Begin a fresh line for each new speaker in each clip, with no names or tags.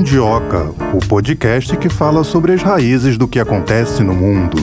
Mundioca, o podcast que fala sobre as raízes do que acontece no mundo.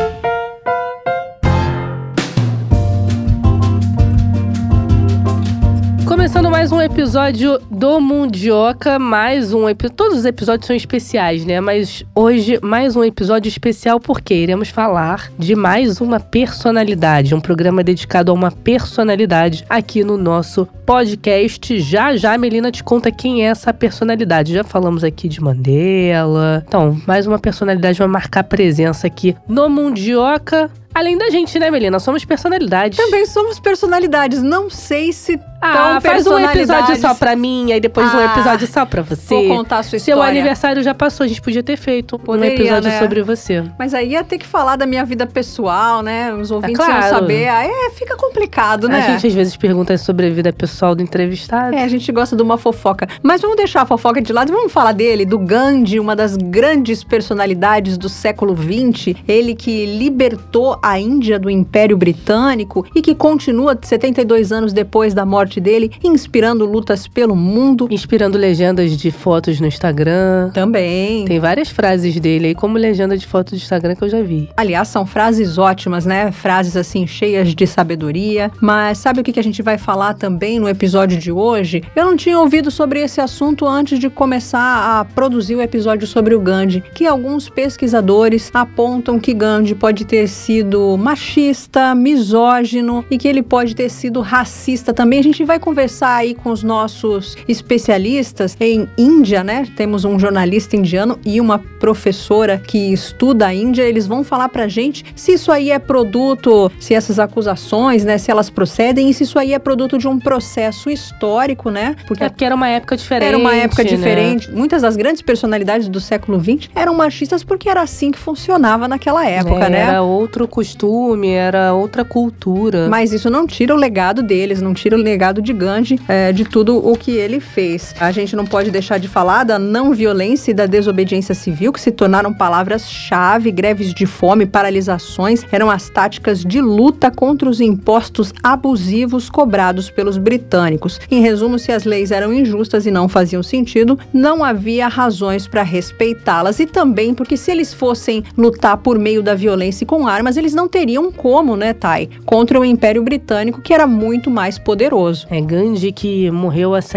Começando mais um episódio do Mundioca, todos os episódios são especiais, né? Mas hoje, mais um episódio especial porque iremos falar de mais uma personalidade, um programa dedicado a uma personalidade aqui no nosso podcast. Já a Melina te conta quem é essa personalidade. Já falamos aqui de Mandela. Então, mais uma personalidade vai marcar presença aqui no Mundioca. Além da gente, né, Melina? Somos personalidades.
Também somos personalidades. Não sei se
faz um episódio só pra mim, aí depois um episódio só pra você.
Vou contar a sua história.
Seu aniversário já passou, a gente podia ter feito um episódio sobre você.
Mas aí ia ter que falar da minha vida pessoal, né? Os ouvintes iam saber. Aí fica complicado, né?
A gente às vezes pergunta sobre a vida pessoal do entrevistado.
A gente gosta de uma fofoca. Mas vamos deixar a fofoca de lado e vamos falar dele, do Gandhi, uma das grandes personalidades do século XX. Ele que libertou a Índia do Império Britânico e que continua 72 anos depois da morte dele, inspirando lutas pelo mundo.
Inspirando legendas de fotos no Instagram.
Também.
Tem várias frases dele aí, como legenda de fotos do Instagram que eu já vi.
Aliás, são frases ótimas, né? Frases assim, cheias de sabedoria. Mas sabe o que a gente vai falar também no episódio de hoje? Eu não tinha ouvido sobre esse assunto antes de começar a produzir o episódio sobre o Gandhi, que alguns pesquisadores apontam que Gandhi pode ter sido machista, misógino e que ele pode ter sido racista também. A gente vai conversar aí com os nossos especialistas em Índia, né? Temos um jornalista indiano e uma professora que estuda a Índia. Eles vão falar pra gente se isso aí é produto, se essas acusações, né, se elas procedem e se isso aí é produto de um processo histórico, né?
Porque era uma época diferente.
Era uma época diferente.
Né?
Muitas das grandes personalidades do século XX eram machistas porque era assim que funcionava naquela época, né?
Era outro costume, era outra cultura.
Mas isso não tira o legado deles, não tira o legado de Gandhi, de tudo o que ele fez. A gente não pode deixar de falar da não violência e da desobediência civil, que se tornaram palavras-chave. Greves de fome, paralisações, eram as táticas de luta contra os impostos abusivos cobrados pelos britânicos. Em resumo, se as leis eram injustas e não faziam sentido, não havia razões para respeitá-las. E também porque se eles fossem lutar por meio da violência e com armas, eles não teriam como, né, Thay? Contra o Império Britânico, que era muito mais poderoso.
Gandhi, que morreu há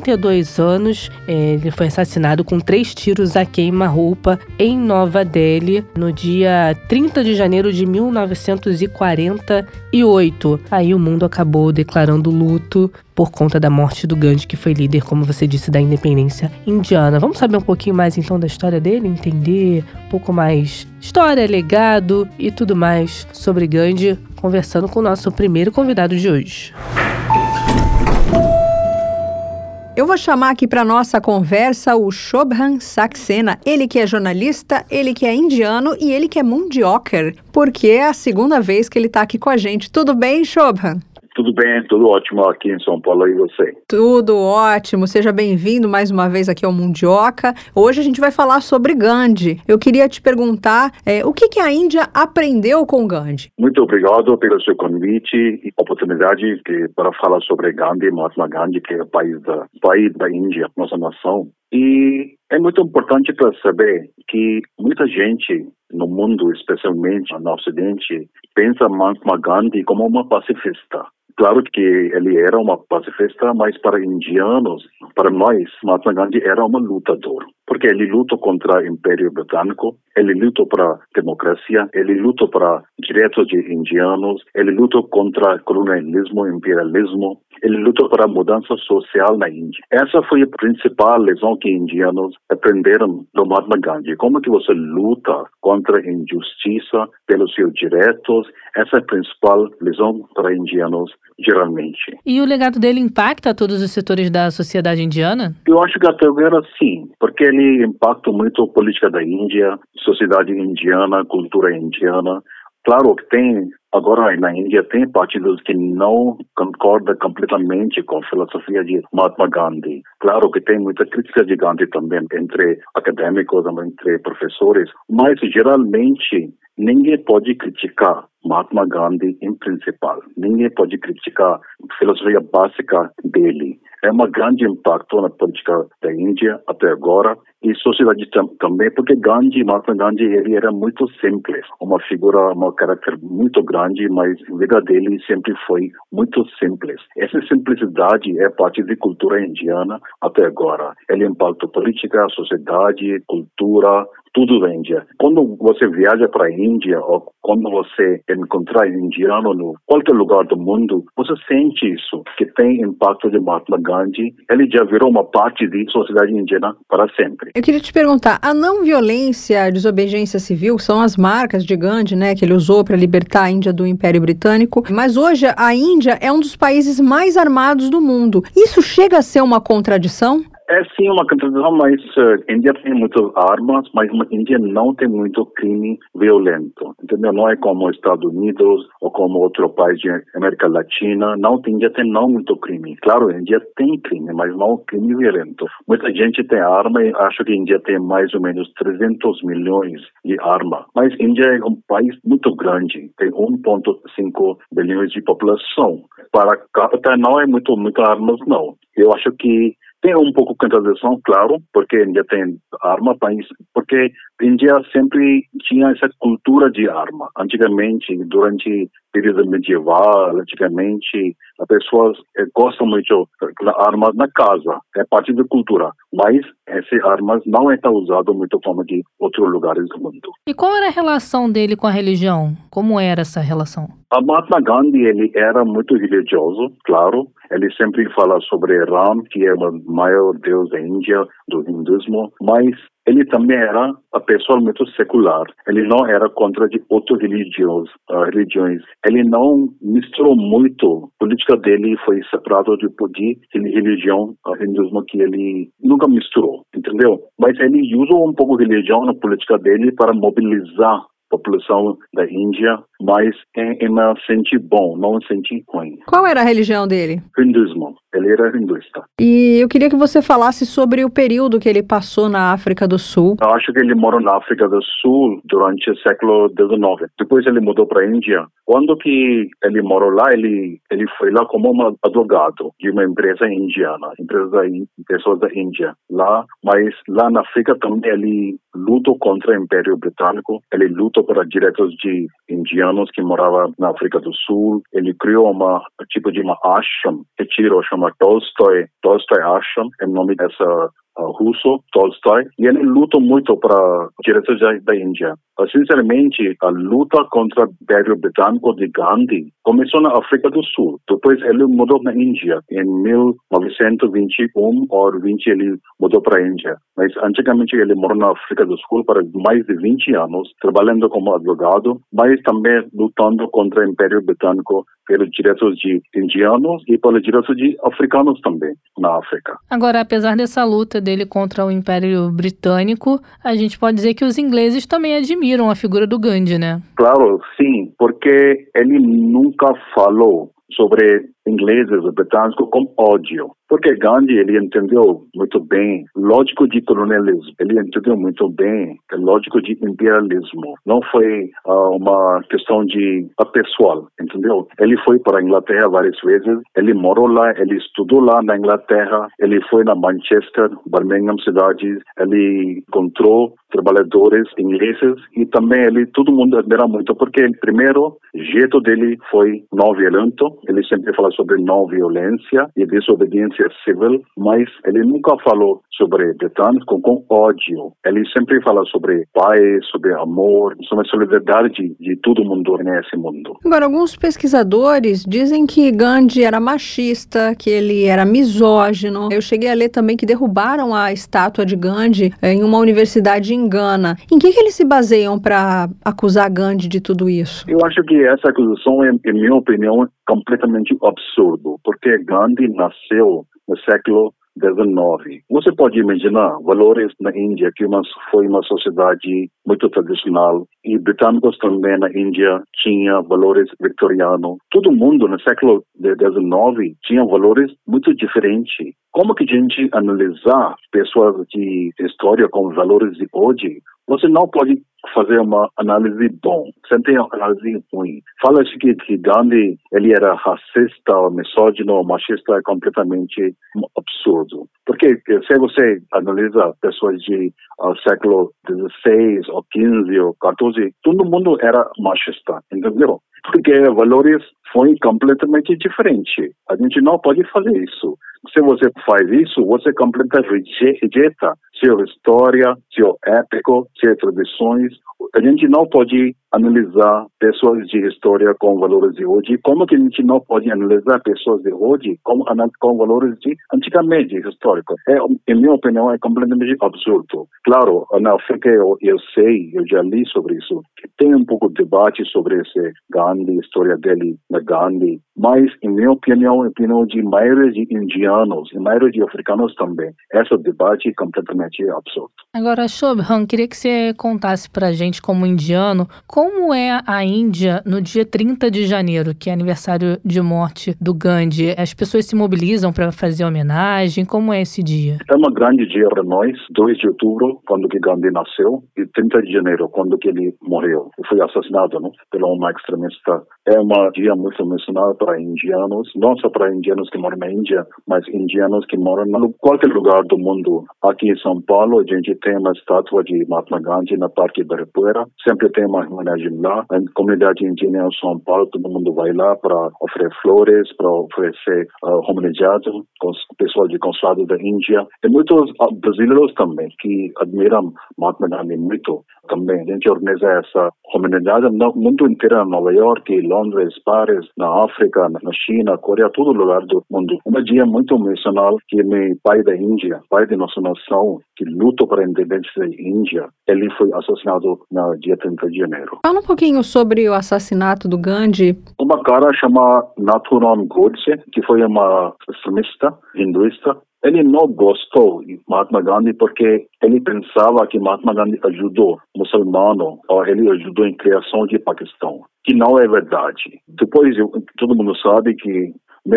72 anos, ele foi assassinado com 3 tiros a queima-roupa em Nova Delhi, no dia 30 de janeiro de 1948. Aí o mundo acabou declarando luto por conta da morte do Gandhi, que foi líder, como você disse, da independência indiana. Vamos saber um pouquinho mais, então, da história dele? Entender um pouco mais história, legado e tudo mais sobre Gandhi, conversando com o nosso primeiro convidado de hoje.
Eu vou chamar aqui para nossa conversa o Shobhan Saxena, ele que é jornalista, ele que é indiano e ele que é mundioker, porque é a segunda vez que ele está aqui com a gente. Tudo bem, Shobhan?
Tudo bem, tudo ótimo aqui em São Paulo, e você?
Tudo ótimo, seja bem-vindo mais uma vez aqui ao Mundioca. Hoje a gente vai falar sobre Gandhi. Eu queria te perguntar, o que a Índia aprendeu com Gandhi?
Muito obrigado pelo seu convite e oportunidade para falar sobre Gandhi, Mahatma Gandhi, que é o país da Índia, nossa nação. E é muito importante para saber que muita gente no mundo, especialmente no Ocidente, pensa Mahatma Gandhi como uma pacifista. Claro que ele era uma pacifista, mas para indianos, para nós, Mahatma Gandhi era um lutador. Porque ele lutou contra o Império Britânico, ele lutou para democracia, ele lutou para direitos de indianos, ele lutou contra colonialismo, imperialismo, ele lutou para a mudança social na Índia. Essa foi a principal lição que indianos aprenderam do Mahatma Gandhi. Como que você luta contra a injustiça pelos seus direitos? Essa é a principal lição para indianos, geralmente.
E o legado dele impacta todos os setores da sociedade indiana?
Eu acho que até agora sim, porque ele impacta muito a política da Índia, sociedade indiana, cultura indiana. Claro que tem, agora na Índia, tem partidos que não concordam completamente com a filosofia de Mahatma Gandhi. Claro que tem muita crítica de Gandhi também, entre acadêmicos, entre professores, mas geralmente ninguém pode criticar Mahatma Gandhi em principal. Ninguém pode criticar a filosofia básica dele. é um grande impacto na política da Índia até agora e sociedade também, porque Mahatma Gandhi, ele era muito simples, uma figura, um caráter muito grande, mas a vida dele sempre foi muito simples. Essa simplicidade é parte da cultura indiana até agora. Ele impacta política, sociedade, cultura, tudo da Índia. Quando você viaja para a Índia ou quando você encontrar indiano em qualquer lugar do mundo, você sente isso, que tem impacto de Mahatma Gandhi. Ele já virou uma parte da sociedade indiana para sempre.
Eu queria te perguntar, a não violência, a desobediência civil são as marcas de Gandhi, né, que ele usou para libertar a Índia do Império Britânico, mas hoje a Índia é um dos países mais armados do mundo. Isso chega a ser uma contradição?
É sim uma contradição, mas a Índia tem muitas armas, mas a Índia não tem muito crime violento, entendeu? Não é como os Estados Unidos ou como outro país de América Latina. Não, a Índia tem não muito crime. Claro, a Índia tem crime, mas não crime violento. Muita gente tem arma e acha que a Índia tem mais ou menos 300 milhões de armas. Mas a Índia é um país muito grande, tem 1,5 bilhões de população. Para capita não é muito armas, não. Eu acho que tem um pouco de contradição, claro, porque a Índia tem arma, porque a Índia sempre tinha essa cultura de arma. Antigamente, durante o período medieval, antigamente, as pessoas gostam muito de armas na casa, é parte da cultura. Mas essas armas não estão usadas muito como de outros lugares do mundo.
E qual era a relação dele com a religião? Como era essa relação?
A Mahatma Gandhi, ele era muito religioso, claro. Ele sempre fala sobre Ram, que é o maior deus da Índia, do hinduísmo, mas ele também era uma pessoa muito secular. Ele não era contra de outras religiões. Ele não misturou muito. A política dele foi separada de religião, o hinduísmo, que ele nunca misturou, entendeu? Mas ele usou um pouco de religião na política dele para mobilizar a população da Índia, mas em um sentido bom, não em sentido ruim.
Qual era a religião dele?
Hinduísmo. Ele era hinduísta.
E eu queria que você falasse sobre o período que ele passou na África do Sul.
Eu acho que ele morou na África do Sul durante o século XIX. Depois ele mudou para a Índia. Quando que ele morou lá, ele foi lá como um advogado de uma empresa indiana, pessoas da Índia. Mas lá na África também ele lutou contra o Império Britânico. Ele lutou para direitos de indianos que moravam na África do Sul. Ele criou tipo de uma ashram, retiro, chama Tolstoy Ashram, é o nome dessa russo, Tolstoy, e ele lutou muito para direitos da Índia. Sinceramente, a luta contra o Império Britânico de Gandhi começou na África do Sul. Depois ele mudou na Índia. Em 1921 ou 20 ele mudou para a Índia. Mas antigamente ele morou na África do Sul por mais de 20 anos, trabalhando como advogado, mas também lutando contra o Império Britânico pelos direitos de indianos e pelos direitos de africanos também na África.
Agora, apesar dessa luta dele contra o Império Britânico, a gente pode dizer que os ingleses também admiram a figura do Gandhi, né?
Claro, sim, porque ele nunca falou sobre ingleses e britânicos com ódio. Porque Gandhi, ele entendeu muito bem lógico de colonialismo. Ele entendeu muito bem lógico de imperialismo. Não foi uma questão de pessoal, entendeu? Ele foi para a Inglaterra várias vezes. Ele morou lá, ele estudou lá na Inglaterra. Ele foi na Manchester, Birmingham, cidades. Ele encontrou trabalhadores ingleses e também todo mundo admira muito porque, primeiro, o jeito dele foi não violento. Ele sempre fala sobre não violência e desobediência civil, mas ele nunca falou sobre britânico com ódio. Ele sempre fala sobre paz, sobre amor, sobre solidariedade de todo mundo nesse mundo.
Agora, alguns pesquisadores dizem que Gandhi era machista, que ele era misógino. Eu cheguei a ler também que derrubaram a estátua de Gandhi em uma universidade em Gana. Em que eles se baseiam para acusar Gandhi de tudo isso?
Eu acho que essa acusação, em minha opinião, completamente absurdo, porque Gandhi nasceu no século XIX. Você pode imaginar valores na Índia, que foi uma sociedade muito tradicional, e britânicos também na Índia tinham valores vitorianos. Todo mundo no século XIX tinha valores muito diferentes. Como que a gente analisar pessoas de história com valores de hoje? você não pode fazer uma análise bom, sempre uma análise ruim. Fala-se que Gandhi, ele era racista, misógino, machista, é completamente absurdo. Porque se você analisa pessoas de século XVI, ou XV, ou XIV, todo mundo era machista, entendeu? Porque valores foi completamente diferente. A gente não pode fazer isso. Se você faz isso, você completamente rejeita sua história, seu épico, suas tradições. A gente não pode analisar pessoas de história com valores de hoje. Como que a gente não pode analisar pessoas de hoje com valores de antigamente históricos? Em minha opinião, é completamente absurdo. Claro, na África eu sei, eu já li sobre isso, que tem um pouco de debate sobre esse Gandhi, a história dele, da Gandhi. Mas, em minha opinião, a opinião de maioria de indianos e maioria de africanos também, esse debate é completamente absurdo.
Agora, Shobham, queria que você contasse pra gente, como indiano, como é a Índia no dia 30 de janeiro, que é aniversário de morte do Gandhi. As pessoas se mobilizam para fazer homenagem? Como é esse dia?
É um grande dia para nós, 2 de outubro, quando que Gandhi nasceu, e 30 de janeiro, quando que ele morreu. Foi assassinado, né, pelo um extremista. É um dia muito emocional para indianos, não só para indianos que moram na Índia, mas indianos que moram em qualquer lugar do mundo. Aqui em São Paulo, a gente tem uma estátua de Mahatma Gandhi na Parque Ibirapuera. Sempre tem uma homenagem lá. A comunidade indiana em São Paulo, todo mundo vai lá para oferecer flores, para oferecer homenagem com o pessoal de consulado da Índia. E muitos brasileiros também, que admiram Mahatma Gandhi muito. Também a gente organiza essa homenagem no mundo inteiro, em Nova York, Londres, Paris, na África, na China, Coreia, todo lugar do mundo. Um dia muito emocional que meu pai da Índia, pai de nossa nação, que lutou para a independência da Índia, ele foi assassinado no dia 30 de janeiro.
Fala um pouquinho sobre o assassinato do Gandhi.
Uma cara chamada Nathuram Godse, que foi uma extremista hinduísta. Ele não gostou de Mahatma Gandhi porque ele pensava que Mahatma Gandhi ajudou muçulmano, ou ele ajudou em criação de Paquistão, que não é verdade. Depois, todo mundo sabe que em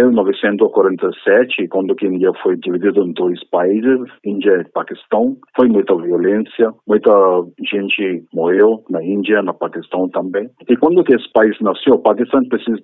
1947, quando a Índia foi dividida em 2 países, Índia e Paquistão, foi muita violência, muita gente morreu na Índia, no Paquistão também. E quando esse país nasceu, o Paquistão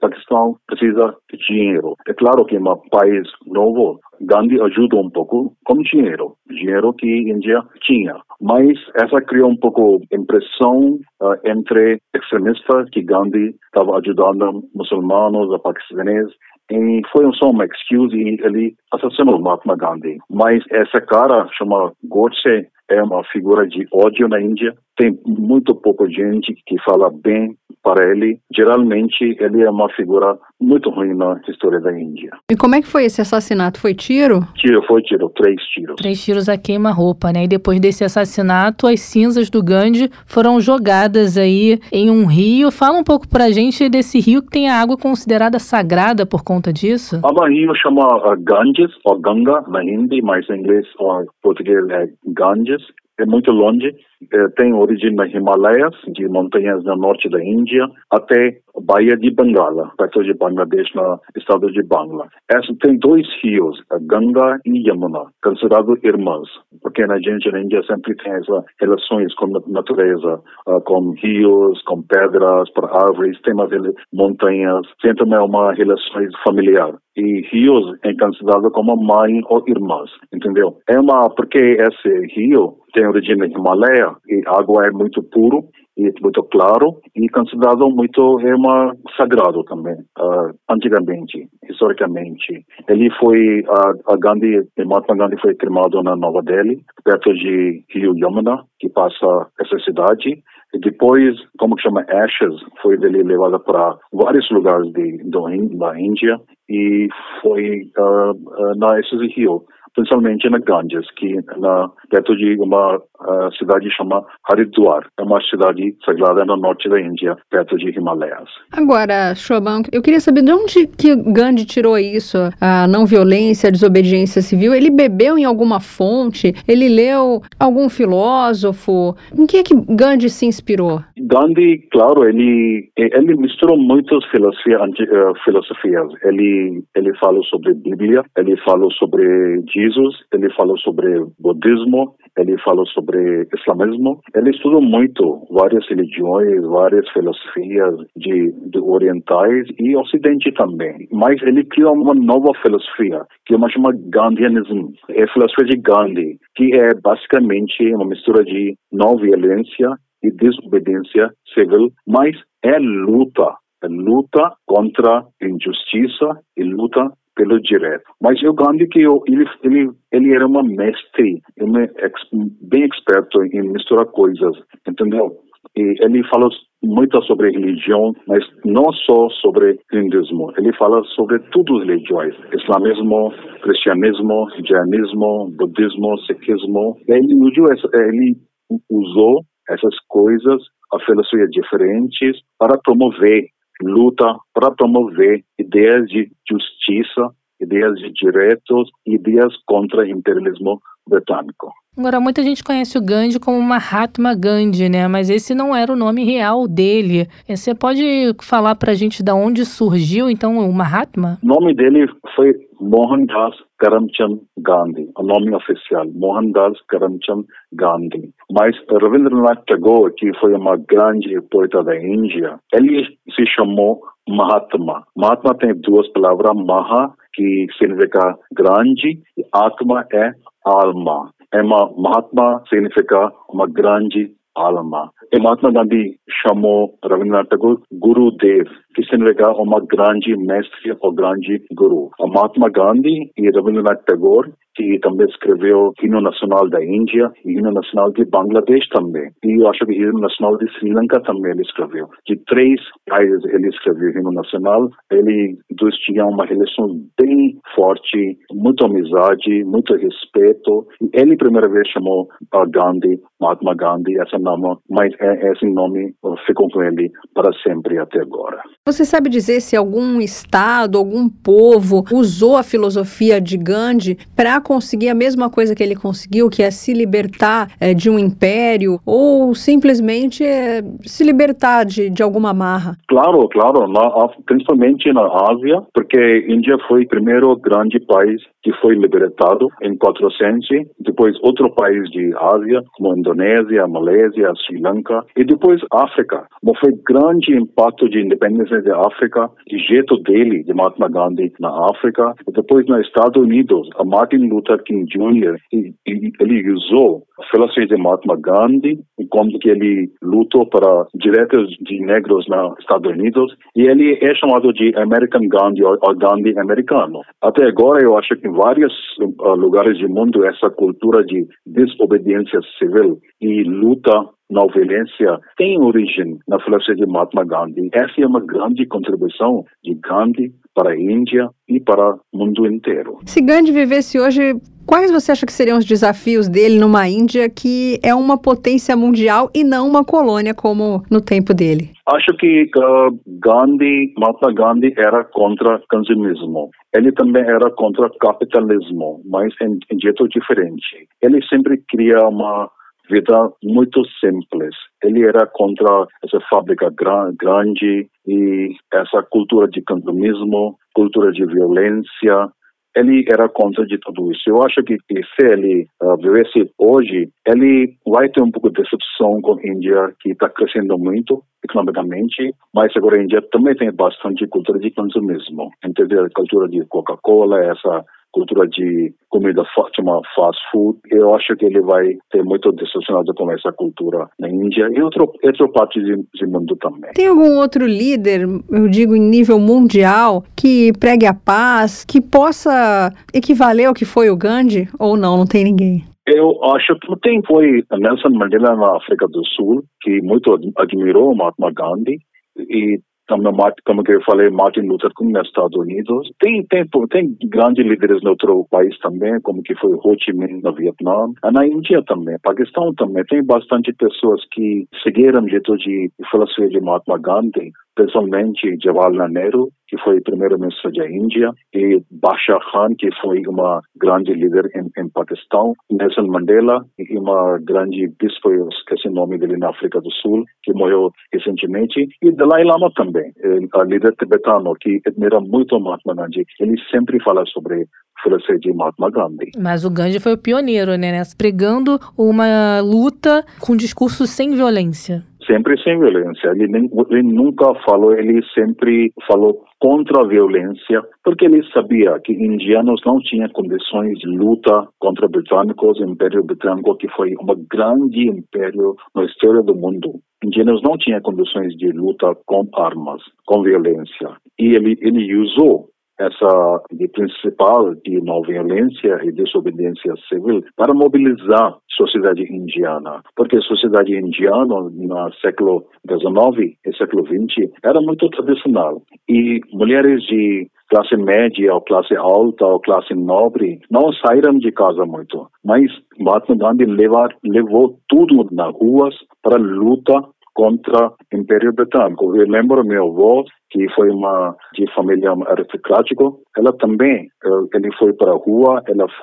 precisa de dinheiro. É claro que é um país novo, Gandhi ajuda um pouco com dinheiro que a Índia tinha. Mas essa criou um pouco impressão entre extremistas que Gandhi estava ajudando muçulmanos, paquistaneses. E foi só uma excuse e ele assassinou Mahatma Gandhi. Mas essa cara, chama Godse, é uma figura de ódio na Índia. Tem muito pouca gente que fala bem para ele. Geralmente, ele é uma figura muito ruim na história da Índia.
E como é que foi esse assassinato? Foi tiro?
Foi tiro, 3 tiros.
3 tiros a queima-roupa, né? E depois desse assassinato, as cinzas do Gandhi foram jogadas aí em um rio. Fala um pouco pra gente desse rio que tem a água considerada sagrada por conta disso.
O rio chama Ganges, ou Ganga, na Hindi, mas em inglês ou português é Ganges. É muito longe, tem origem nos Himalaias, de montanhas no norte da Índia, até a Baía de Bengala, perto de Bangladesh, no estado de Bangla. Tem 2 rios, a Ganga e Yamuna, considerados irmãs, porque na gente na Índia sempre tem essas relações com a natureza, com rios, com pedras, por árvores, tem umas montanhas, sempre é uma relação familiar. E rios é considerado como mãe ou irmãs, entendeu? Porque esse rio tem origem no Himalaia e a água é muito pura e muito claro e considerado muito sagrado também, antigamente, historicamente. Ele foi, Mahatma Gandhi foi cremado na Nova Delhi, perto de Rio Yamuna, que passa essa cidade. E depois, como chama, ashes, foi dele levado para vários lugares da Índia e foi nesse rio, principalmente na Ganges, que perto de uma cidade chamada Haridwar, é uma cidade sagrada no norte da Índia, perto de Himalaias.
Agora, Shobham, eu queria saber de onde que Gandhi tirou isso, a não violência, a desobediência civil. Ele bebeu em alguma fonte? Ele leu algum filósofo? Em que é que Gandhi se inspirou?
Gandhi, claro, ele misturou muitas filosofias. Ele falou sobre Bíblia, ele falou sobre Jesus, ele falou sobre budismo, ele falou sobre islamismo. Ele estudou muito várias religiões, várias filosofias de orientais e ocidente também. Mas ele criou uma nova filosofia, que é chama Gandhianismo. É a filosofia de Gandhi, que é basicamente uma mistura de não violência e desobediência civil, mas é luta contra a injustiça e luta pelo direito. Mas o Gandhi, ele era uma mestre, bem experto em misturar coisas, entendeu? E ele falou muito sobre religião, mas não só sobre hinduísmo. Ele fala sobre todas as religiões: islamismo, cristianismo, jainismo, budismo, sikhismo. Ele usou essas coisas, a filosofia diferentes, para promover luta, para promover ideias de justiça, ideias de direitos, ideias contra o imperialismo britânico.
Agora, muita gente conhece o Gandhi como Mahatma Gandhi, né? Mas esse não era o nome real dele. Você pode falar pra gente de onde surgiu, então, o Mahatma?
O nome dele foi Mohandas Karamchand Gandhi, o nome oficial, Mohandas Karamchand Gandhi. Mas Rabindranath Tagore, que foi uma grande poeta da Índia, ele se chamou Mahatma. Mahatma tem duas palavras, Maha, que significa grande, e Atma é alma. Mahatma significa uma grande alma. E Mahatma Gandhi chamou Rabindranath Tagore Gurudev, que significa uma grande mestre ou grande guru. A Mahatma Gandhi e Rabindranath Tagore, que também escreveu o hino nacional da Índia e o hino nacional de Bangladesh também. E eu acho que o hino nacional de Sri Lanka também ele escreveu. De 3 países ele escreveu o hino nacional. Eles tinham uma relação bem forte, muita amizade, muito respeito. E ele, primeira vez, chamou Gandhi, Mahatma Gandhi, esse nome ficou com ele para sempre até agora.
Você sabe dizer se algum estado, algum povo usou a filosofia de Gandhi para conseguir a mesma coisa que ele conseguiu, que é se libertar de um império, ou simplesmente se libertar de alguma amarra?
Claro, principalmente na Ásia, porque a Índia foi o primeiro grande país que foi libertado em 400, depois outro país de Ásia, como a Indonésia, a Malésia, a Sri Lanka, e depois África. Mas foi grande impacto de independência da África, de jeito dele, de Mahatma Gandhi na África, e depois nos Estados Unidos, a Martin Luther King Jr., ele usou a filosofia de Mahatma Gandhi, como que ele lutou para direitos de negros nos Estados Unidos, e ele é chamado de American Gandhi, ou Gandhi americano. Até agora, eu acho que em vários lugares do mundo, essa cultura de desobediência civil e luta não violência tem origem na filosofia de Mahatma Gandhi. Essa é uma grande contribuição de Gandhi para a Índia e para o mundo inteiro.
Se Gandhi vivesse hoje, quais você acha que seriam os desafios dele numa Índia que é uma potência mundial e não uma colônia como no tempo dele?
Acho que Mahatma Gandhi era contra o consumismo. Ele também era contra o capitalismo, mas em jeito diferente. Ele sempre queria uma vida muito simples. Ele era contra essa fábrica grande e essa cultura de consumismo, cultura de violência. Ele era contra de tudo isso. Eu acho que se ele vivesse hoje, ele vai ter um pouco de decepção com a Índia, que está crescendo muito economicamente, mas agora a Índia também tem bastante cultura de consumismo. Entendeu? A cultura de Coca-Cola, essa cultura de comida chama fast food. Eu acho que ele vai ter muito decepcionado com essa cultura na Índia e outra parte do mundo também.
Tem algum outro líder, eu digo em nível mundial, que pregue a paz, que possa equivaler ao que foi o Gandhi? Ou não tem ninguém?
Eu acho que foi Nelson Mandela na África do Sul, que muito admirou Mahatma Gandhi, e também, como que eu falei, Martin Luther King nos Estados Unidos. Tem grandes líderes no outro país também, como que foi Ho Chi Minh no Vietnã. E na Índia também, Paquistão também. Tem bastante pessoas que seguiram o jeito de filosofia de Mahatma Gandhi, principalmente Jawaharlal Nehru, que foi primeiro-ministro da Índia, e Bashar Khan, que foi uma grande líder em Paquistão, Nelson Mandela, e uma grande bispo, eu esqueci o nome dele, na África do Sul, que morreu recentemente, e Dalai Lama também, a líder tibetano, que admira muito Mahatma Gandhi. Ele sempre fala sobre filosofia de Mahatma Gandhi.
Mas o Gandhi foi o pioneiro, né? Pregando uma luta com discurso sem violência.
Sempre sem violência. Ele nunca falou, ele sempre falou contra a violência, porque ele sabia que indianos não tinham condições de luta contra britânicos, o Império Britânico, que foi um grande império na história do mundo. Indianos não tinham condições de luta com armas, com violência. E ele usou essa de principal de não violência e desobediência civil para mobilizar a sociedade indiana, porque a sociedade indiana no século XIX e século XX era muito tradicional, e mulheres de classe média ou classe alta ou classe nobre não saíram de casa muito, mas Mahatma Gandhi levou tudo nas ruas para luta contra o Império Britânico. Eu lembro meu avô, que foi de família aristocrática, ela também, ele foi para a rua,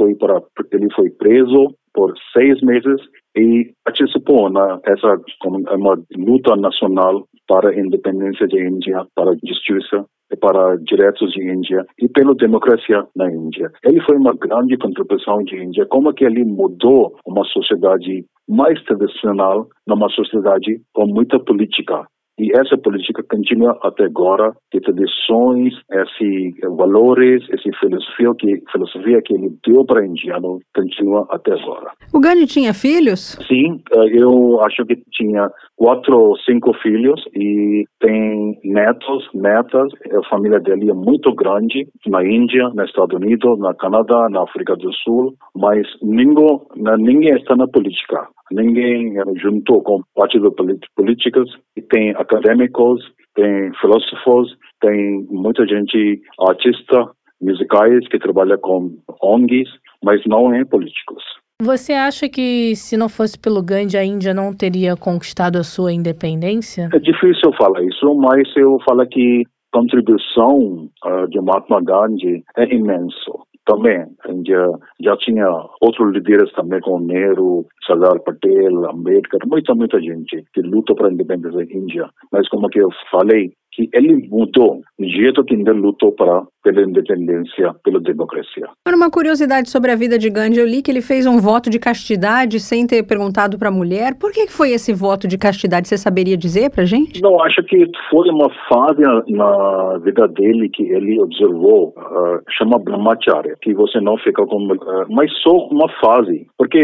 ele foi preso por 6 meses e participou nessa uma luta nacional para a independência da Índia, para a justiça e para direitos de Índia e pela democracia na Índia. Ele foi uma grande contribuição de Índia, como que ele mudou uma sociedade mais tradicional numa sociedade com muita política. E essa política continua até agora, de tradições, esses valores, essa filosofia que ele deu para o indiano, continua até agora.
O Gandhi tinha filhos?
Sim, eu acho que tinha 4 ou 5 filhos e tem netos, netas. A família dele é muito grande na Índia, nos Estados Unidos, na Canadá, na África do Sul, mas ninguém está na política. Ninguém juntou com partidos políticos, e tem acadêmicos, tem filósofos, tem muita gente, artistas, musicais que trabalha com ONGs, mas não é políticos.
Você acha que se não fosse pelo Gandhi a Índia não teria conquistado a sua independência?
É difícil falar isso, mas eu falo que a contribuição de Mahatma Gandhi é imenso. Também, a Índia já tinha outros líderes também, como Nehru, Sardar Patel, Ambedkar, muita gente que lutou para a independência da Índia. Mas como que eu falei, que ele mudou o jeito que ele lutou pela independência, pela democracia.
Uma curiosidade sobre a vida de Gandhi, eu li que ele fez um voto de castidade sem ter perguntado para a mulher. Por que foi esse voto de castidade? Você saberia dizer pra gente?
Não, acho que foi uma fase na vida dele que ele observou, chama Brahmacharya, que você não fica com... mas só uma fase, porque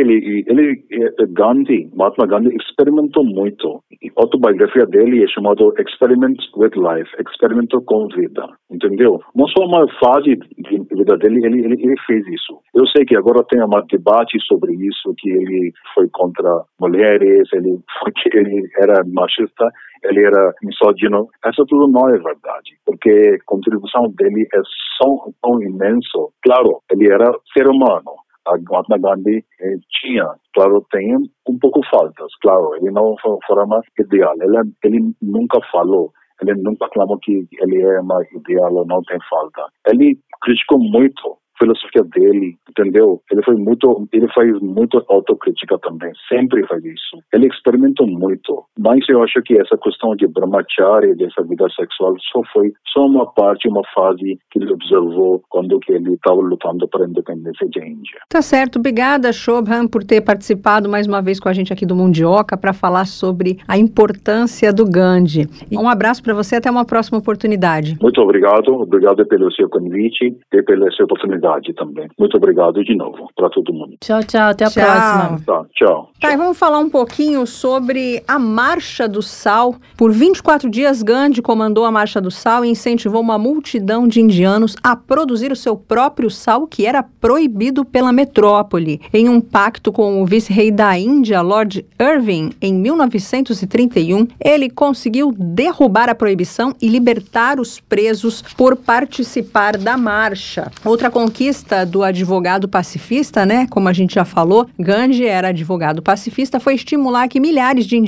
Mahatma Gandhi experimentou muito. A autobiografia dele é chamada Experiment with Life, experimento com vida, entendeu? Não só uma fase de vida dele, ele fez isso. Eu sei que agora tem um debate sobre isso, que ele foi contra mulheres, ele era machista, ele era misógino. Isso tudo não é verdade, porque a contribuição dele é tão imenso. Claro, ele era ser humano. A Mahatma Gandhi tinha, claro, tem um pouco faltas, claro, ele não foi forma ideal, ele nunca falou, ele nunca clamou que ele é uma ideal ou não tem falta. Ele criticou muito a filosofia dele, entendeu? Ele faz muito autocrítica também, sempre faz isso. Ele experimentou muito, mas eu acho que essa questão de Brahmacharya, dessa vida sexual, foi só uma parte, uma fase que ele observou quando que ele estava lutando para a independência da Índia.
Tá certo, obrigada, Shobham, por ter participado mais uma vez com a gente aqui do Mundioca para falar sobre a importância do Gandhi. Um abraço para você, até uma próxima oportunidade.
Muito obrigado pelo seu convite e pela sua oportunidade também. Muito obrigado de novo para todo mundo.
Tchau, até a próxima.
Tá, tchau.
Tá, e vamos falar um pouquinho sobre a Marcha do Sal. Por 24 dias, Gandhi comandou a Marcha do Sal e incentivou uma multidão de indianos a produzir o seu próprio sal, que era proibido pela metrópole. Em um pacto com o vice-rei da Índia, Lord Irving, em 1931, ele conseguiu derrubar a proibição e libertar os presos por participar da marcha. Outra conquista do advogado pacifista, né? Como a gente já falou, Gandhi era advogado pacifista, foi estimular que milhares de indianos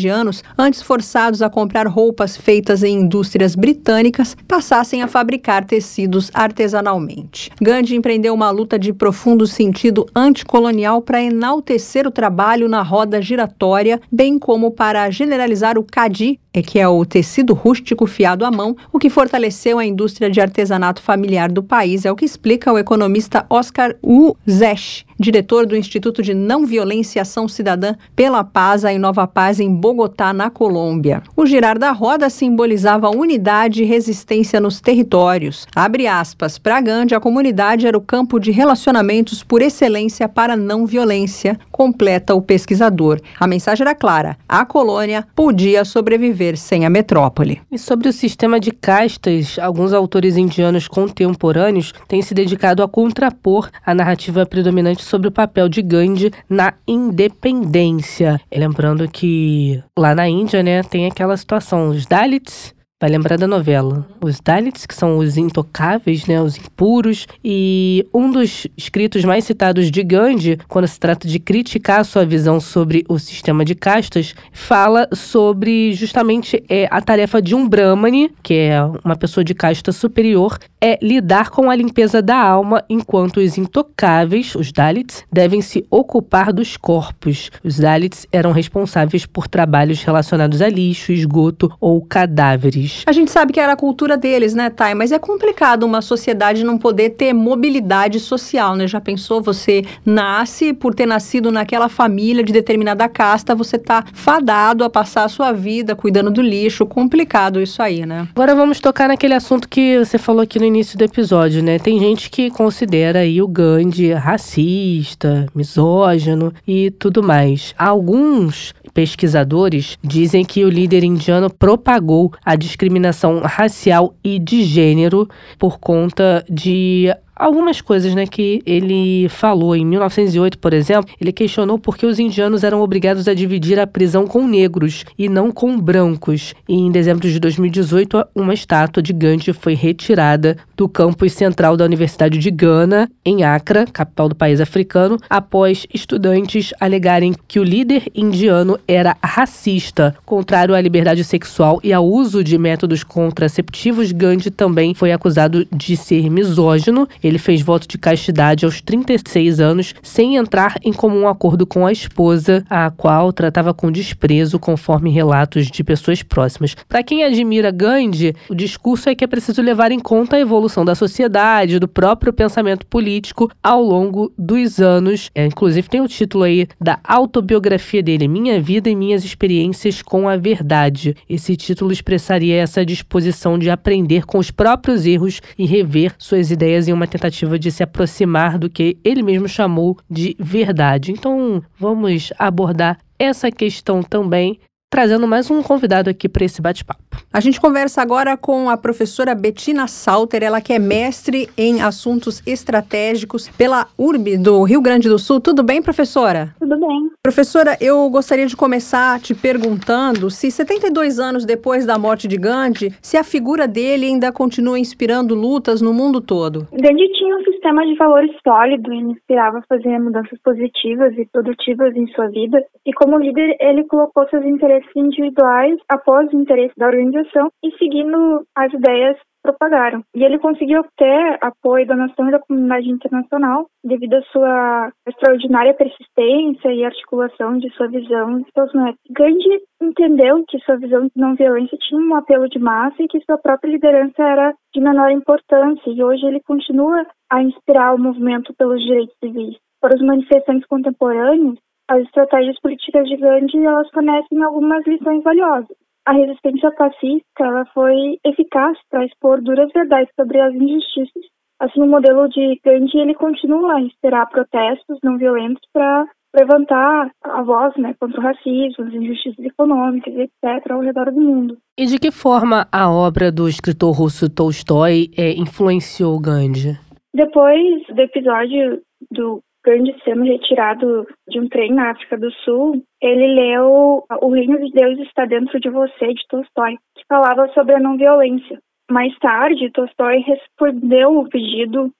antes forçados a comprar roupas feitas em indústrias britânicas, passassem a fabricar tecidos artesanalmente. Gandhi empreendeu uma luta de profundo sentido anticolonial para enaltecer o trabalho na roda giratória, bem como para generalizar o khadi, que é o tecido rústico fiado à mão, o que fortaleceu a indústria de artesanato familiar do país, é o que explica o economista Oscar Uzesh, diretor do Instituto de Não Violência e Ação Cidadã pela Paz, em Nova Paz, em Bogotá, na Colômbia. O girar da roda simbolizava unidade e resistência nos territórios. Abre aspas, para Gandhi, a comunidade era o campo de relacionamentos por excelência para a não violência, completa o pesquisador. A mensagem era clara, a colônia podia sobreviver sem a metrópole.
E sobre o sistema de castas, alguns autores indianos contemporâneos têm se dedicado a contrapor a narrativa predominante sobre o papel de Gandhi na independência. Lembrando que lá na Índia, né, tem aquela situação, os Dalits, vai lembrar da novela, os Dalits, que são os intocáveis, né, os impuros, e um dos escritos mais citados de Gandhi, quando se trata de criticar a sua visão sobre o sistema de castas, fala sobre justamente a tarefa de um Brahmane, que é uma pessoa de casta superior, é lidar com a limpeza da alma, enquanto os intocáveis, os Dalits, devem se ocupar dos corpos. Os Dalits eram responsáveis por trabalhos relacionados a lixo, esgoto ou cadáveres.
A gente sabe que era a cultura deles, né, Thay? Mas é complicado uma sociedade não poder ter mobilidade social, né? Já pensou? Você nasce, por ter nascido naquela família de determinada casta, você tá fadado a passar a sua vida cuidando do lixo. Complicado isso aí, né?
Agora vamos tocar naquele assunto que você falou aqui no início do episódio, né? Tem gente que considera aí o Gandhi racista, misógino e tudo mais. Alguns pesquisadores dizem que o líder indiano propagou a discriminação racial e de gênero por conta de algumas coisas, né, que ele falou. Em 1908, por exemplo, ele questionou por que os indianos eram obrigados a dividir a prisão com negros e não com brancos. E em dezembro de 2018, uma estátua de Gandhi foi retirada do campus central da Universidade de Gana, em Accra, capital do país africano, após estudantes alegarem que o líder indiano era racista. Contrário à liberdade sexual e ao uso de métodos contraceptivos, Gandhi também foi acusado de ser misógino. Ele fez voto de castidade aos 36 anos, sem entrar em comum acordo com a esposa, a qual tratava com desprezo, conforme relatos de pessoas próximas. Para quem admira Gandhi, o discurso é que é preciso levar em conta a evolução da sociedade, do próprio pensamento político ao longo dos anos. Inclusive tem o título aí da autobiografia dele, Minha Vida e Minhas Experiências com a Verdade. Esse título expressaria essa disposição de aprender com os próprios erros e rever suas ideias em uma tentativa de se aproximar do que ele mesmo chamou de verdade. Então, vamos abordar essa questão também, trazendo mais um convidado aqui para esse bate-papo.
A gente conversa agora com a professora Bettina Salter, ela que é mestre em assuntos estratégicos pela URB do Rio Grande do Sul. Tudo bem, professora?
Tudo bem.
Professora, eu gostaria de começar te perguntando se 72 anos depois da morte de Gandhi, se a figura dele ainda continua inspirando lutas no mundo todo.
Gandhi tinha um sistema de valores sólido e inspirava a fazer mudanças positivas e produtivas em sua vida. E como líder, ele colocou seus interesses individuais após o interesse da organização e seguindo as ideias propagaram. E ele conseguiu obter apoio da nação e da comunidade internacional devido à sua extraordinária persistência e articulação de sua visão e seus métodos. Gandhi entendeu que sua visão de não violência tinha um apelo de massa e que sua própria liderança era de menor importância, e hoje ele continua a inspirar o movimento pelos direitos civis. Para os manifestantes contemporâneos, as estratégias políticas de Gandhi, elas fornecem algumas lições valiosas. A resistência pacífica, ela foi eficaz para expor duras verdades sobre as injustiças. Assim, o modelo de Gandhi, ele continua a inspirar protestos não violentos para levantar a voz, né, contra o racismo, as injustiças econômicas, etc., ao redor do mundo.
E de que forma a obra do escritor russo Tolstói influenciou Gandhi?
Depois do episódio do Gandhi sendo retirado de um trem na África do Sul, ele leu O Reino de Deus Está Dentro de Você, de Tolstói, que falava sobre a não violência. Mais tarde, Tolstói respondeu o pedido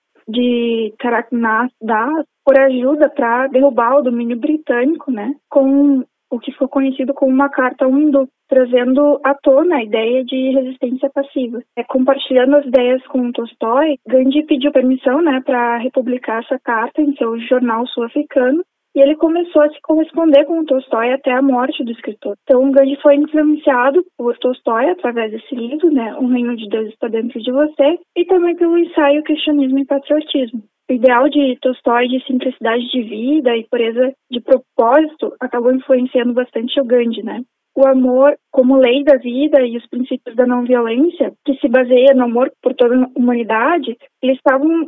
de Taraknath Das por ajuda para derrubar o domínio britânico, né, com o que ficou conhecido como uma carta ao hindu, trazendo à tona a ideia de resistência passiva. Compartilhando as ideias com Tolstói, Gandhi pediu permissão, né, para republicar essa carta em seu jornal sul-africano, e ele começou a se corresponder com Tolstói até a morte do escritor. Então, Gandhi foi influenciado por Tolstói através desse livro, né, Um Reino de Deus está dentro de você, e também pelo ensaio Cristianismo e Patriotismo. O ideal de Tolstói de simplicidade de vida e pureza de propósito acabou influenciando bastante o Gandhi, né? O amor como lei da vida e os princípios da não violência, que se baseia no amor por toda a humanidade, eles estavam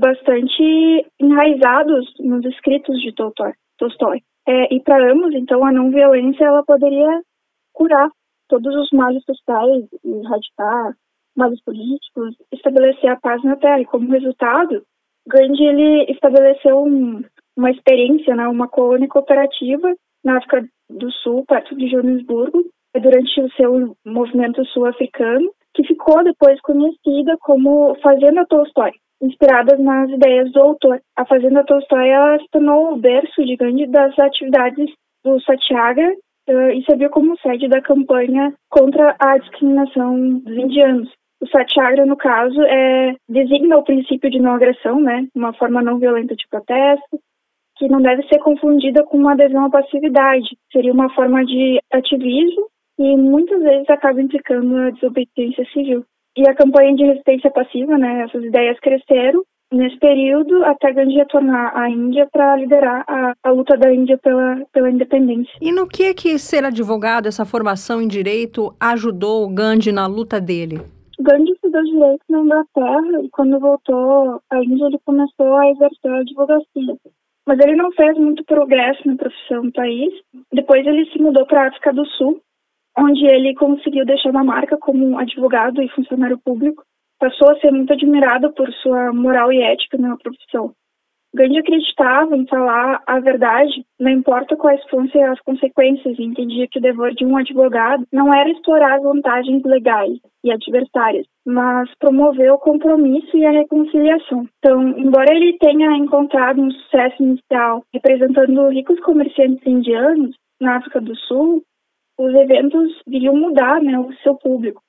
bastante enraizados nos escritos de Tolstói. E para ambos, então, a não violência ela poderia curar todos os males sociais, erradicar males políticos, estabelecer a paz na Terra. E como resultado, Gandhi ele estabeleceu uma experiência, né, uma colônia cooperativa na África do Sul, perto de Joanesburgo, durante o seu movimento sul-africano, que ficou depois conhecida como Fazenda Tolstói, inspirada nas ideias do autor. A Fazenda Tolstói ela se tornou o berço de Gandhi das atividades do Satyagraha e serviu como sede da campanha contra a discriminação dos indianos. O Satyagraha, no caso, designa o princípio de não agressão, né, uma forma não violenta de protesto, que não deve ser confundida com uma adesão à passividade. Seria uma forma de ativismo e muitas vezes acaba implicando a desobediência civil. E a campanha de resistência passiva, né, essas ideias cresceram nesse período até Gandhi retornar à Índia para liderar a luta da Índia pela independência.
E no que ser advogado, essa formação em direito, ajudou o Gandhi na luta dele?
Gandhi estudou direito na Inglaterra e quando voltou à Índia ele começou a exercer a advocacia. Mas ele não fez muito progresso na profissão no país. Depois ele se mudou para a África do Sul, onde ele conseguiu deixar uma marca como advogado e funcionário público. Passou a ser muito admirado por sua moral e ética na profissão. Gandhi acreditava em falar a verdade, não importa quais fossem as consequências, e entendia que o dever de um advogado não era explorar as vantagens legais e adversárias, mas promover o compromisso e a reconciliação. Então, embora ele tenha encontrado um sucesso inicial representando ricos comerciantes indianos na África do Sul, os eventos viriam mudar, né, o seu público.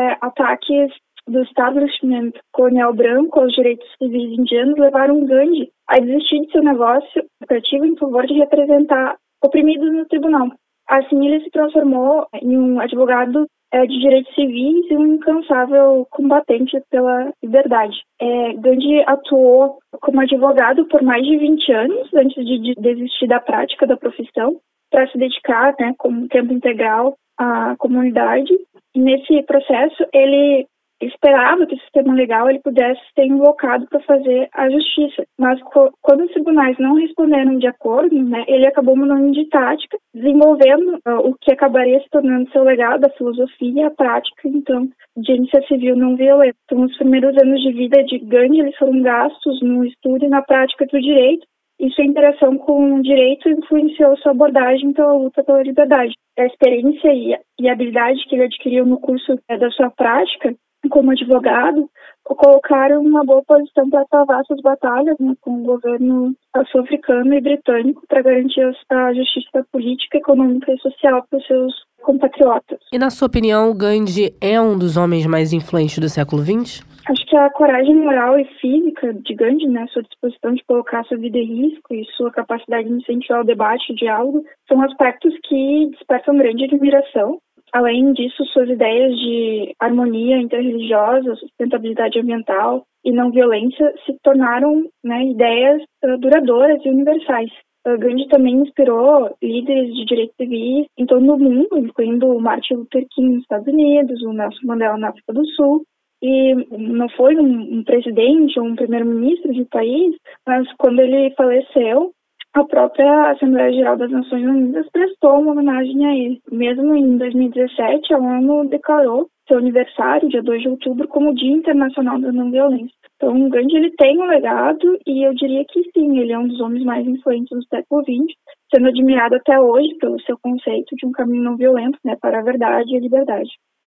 Ataques do establishment colonial branco aos direitos civis indianos levaram Gandhi a desistir de seu negócio lucrativo em favor de representar oprimidos no tribunal. Assim, ele se transformou em um advogado de direitos civis e um incansável combatente pela liberdade. Gandhi atuou como advogado por mais de 20 anos antes de desistir da prática da profissão para se dedicar, né, como tempo integral à comunidade. E nesse processo, ele esperava que o sistema legal ele pudesse ser invocado para fazer a justiça. Mas quando os tribunais não responderam de acordo, né, ele acabou mudando de tática, desenvolvendo o que acabaria se tornando seu legado, a filosofia e a prática, então, de iniciativa civil não violenta. Então, os primeiros anos de vida de Gandhi eles foram gastos no estudo e na prática do direito, e sua interação com o direito influenciou sua abordagem pela luta pela liberdade. A experiência e a habilidade que ele adquiriu no curso da sua prática como advogado, o colocaram em uma boa posição para travar suas batalhas, né, com o governo sul-africano e britânico para garantir a justiça política, econômica e social para os seus compatriotas.
E na sua opinião, Gandhi é um dos homens mais influentes do século XX?
Acho que a coragem moral e física de Gandhi, né, sua disposição de colocar sua vida em risco e sua capacidade de incentivar o debate e o diálogo são aspectos que despertam grande admiração. Além disso, suas ideias de harmonia interreligiosa, sustentabilidade ambiental e não violência se tornaram, né, ideias duradouras e universais. Gandhi também inspirou líderes de direitos civis em todo o mundo, incluindo o Martin Luther King nos Estados Unidos, o Nelson Mandela na África do Sul. E não foi um presidente ou um primeiro-ministro de país, mas quando ele faleceu, a própria Assembleia Geral das Nações Unidas prestou uma homenagem a ele. Mesmo em 2017, a ONU declarou seu aniversário, dia 2 de outubro, como Dia Internacional da Não Violência. Então, o Gandhi ele tem um legado e eu diria que sim, ele é um dos homens mais influentes do século XX, sendo admirado até hoje pelo seu conceito de um caminho não violento, né, para a verdade e a liberdade.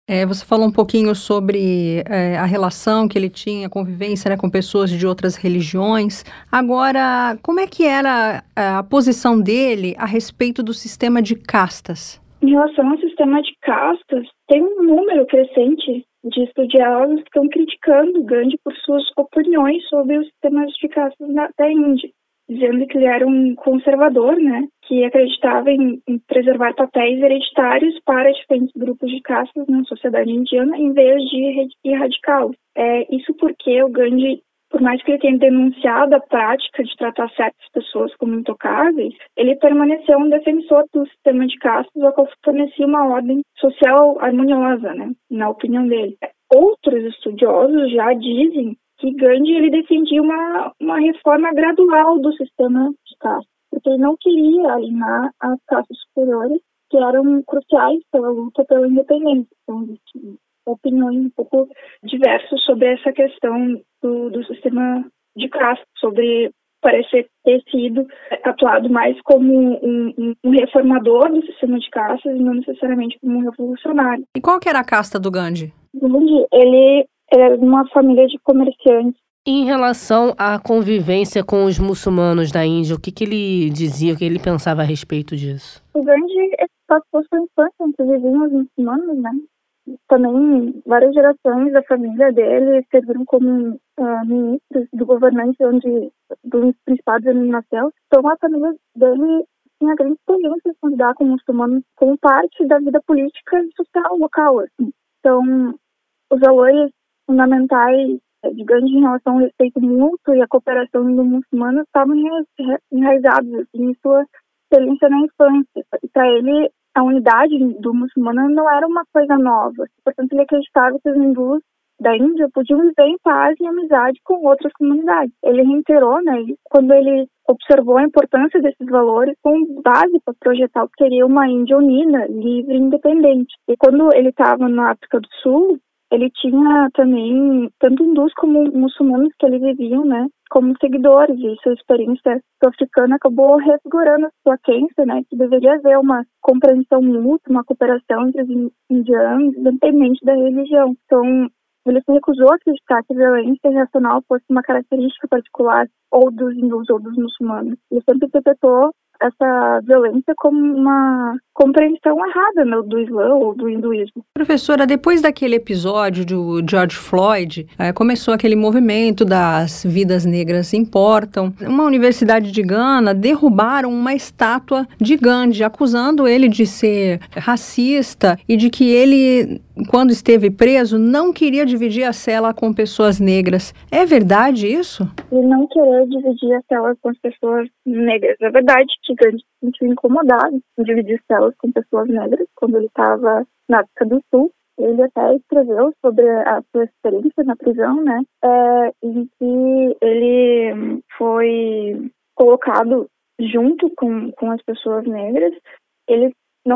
Você falou um pouquinho sobre a relação que ele tinha, a convivência, né, com pessoas de outras religiões. Agora, como é que era a posição dele a respeito do sistema de castas?
Em relação ao sistema de castas, tem um número crescente de estudiosos que estão criticando Gandhi por suas opiniões sobre os sistemas de castas da Índia, dizendo que ele era um conservador, né, que acreditava em preservar papéis hereditários para diferentes grupos de castas na sociedade indiana, em vez de erradicá-los. Isso porque o Gandhi, por mais que ele tenha denunciado a prática de tratar certas pessoas como intocáveis, ele permaneceu um defensor do sistema de castas, ao qual fornecia uma ordem social harmoniosa, né, na opinião dele. Outros estudiosos já dizem que Gandhi ele defendia uma reforma gradual do sistema de castas, porque ele não queria alinhar as castas superiores, que eram cruciais pela luta pela independência. Então, existem opiniões um pouco diversas sobre essa questão do sistema de castas, sobre parecer ter sido atuado mais como um reformador do sistema de castas e não necessariamente como um revolucionário.
E qual que era a casta do Gandhi?
Gandhi, ele era de uma família de comerciantes.
Em relação à convivência com os muçulmanos da Índia, o que ele dizia, o que ele pensava a respeito disso?
O Gandhi passou sua infância entre vizinhos os muçulmanos, né? Também várias gerações da família dele serviram como ministros do governante dos principados onde ele nasceu. Então a família dele tinha grande experiência em lidar com muçulmanos como parte da vida política e social local. Assim. Então, os valores fundamentais de Gandhi em relação ao respeito mútuo e a cooperação do muçulmano estavam enraizados assim, em sua experiência na infância. E para ele, a unidade do muçulmano não era uma coisa nova. Portanto, ele acreditava que os hindus da Índia podiam viver em paz e amizade com outras comunidades. Ele reiterou, né, quando ele observou a importância desses valores com base para projetar o que seria uma Índia unida, livre e independente. E quando ele estava na África do Sul, ele tinha também tanto hindus como muçulmanos que ali viviam, né, como seguidores, e sua experiência africana acabou revigorando a sua crença, né, que deveria haver uma compreensão mútua, uma cooperação entre os indianos, independente da religião. Então, ele se recusou a acreditar que a violência racional fosse uma característica particular ou dos hindus ou dos muçulmanos. Ele sempre interpretou essa violência como uma compreensão errada do Islã ou do hinduísmo.
Professora, depois daquele episódio do George Floyd, começou aquele movimento das vidas negras importam. Uma universidade de Gana derrubaram uma estátua de Gandhi, acusando ele de ser racista e de que ele, quando esteve preso, não queria dividir a cela com pessoas negras. É verdade isso?
Ele não querer dividir a cela com as pessoas negras. É verdade que Gandhi se sentiu incomodado em dividir celas com pessoas negras quando ele estava na África do Sul. Ele até escreveu sobre a sua experiência na prisão, né? Em que ele foi colocado junto com as pessoas negras. Ele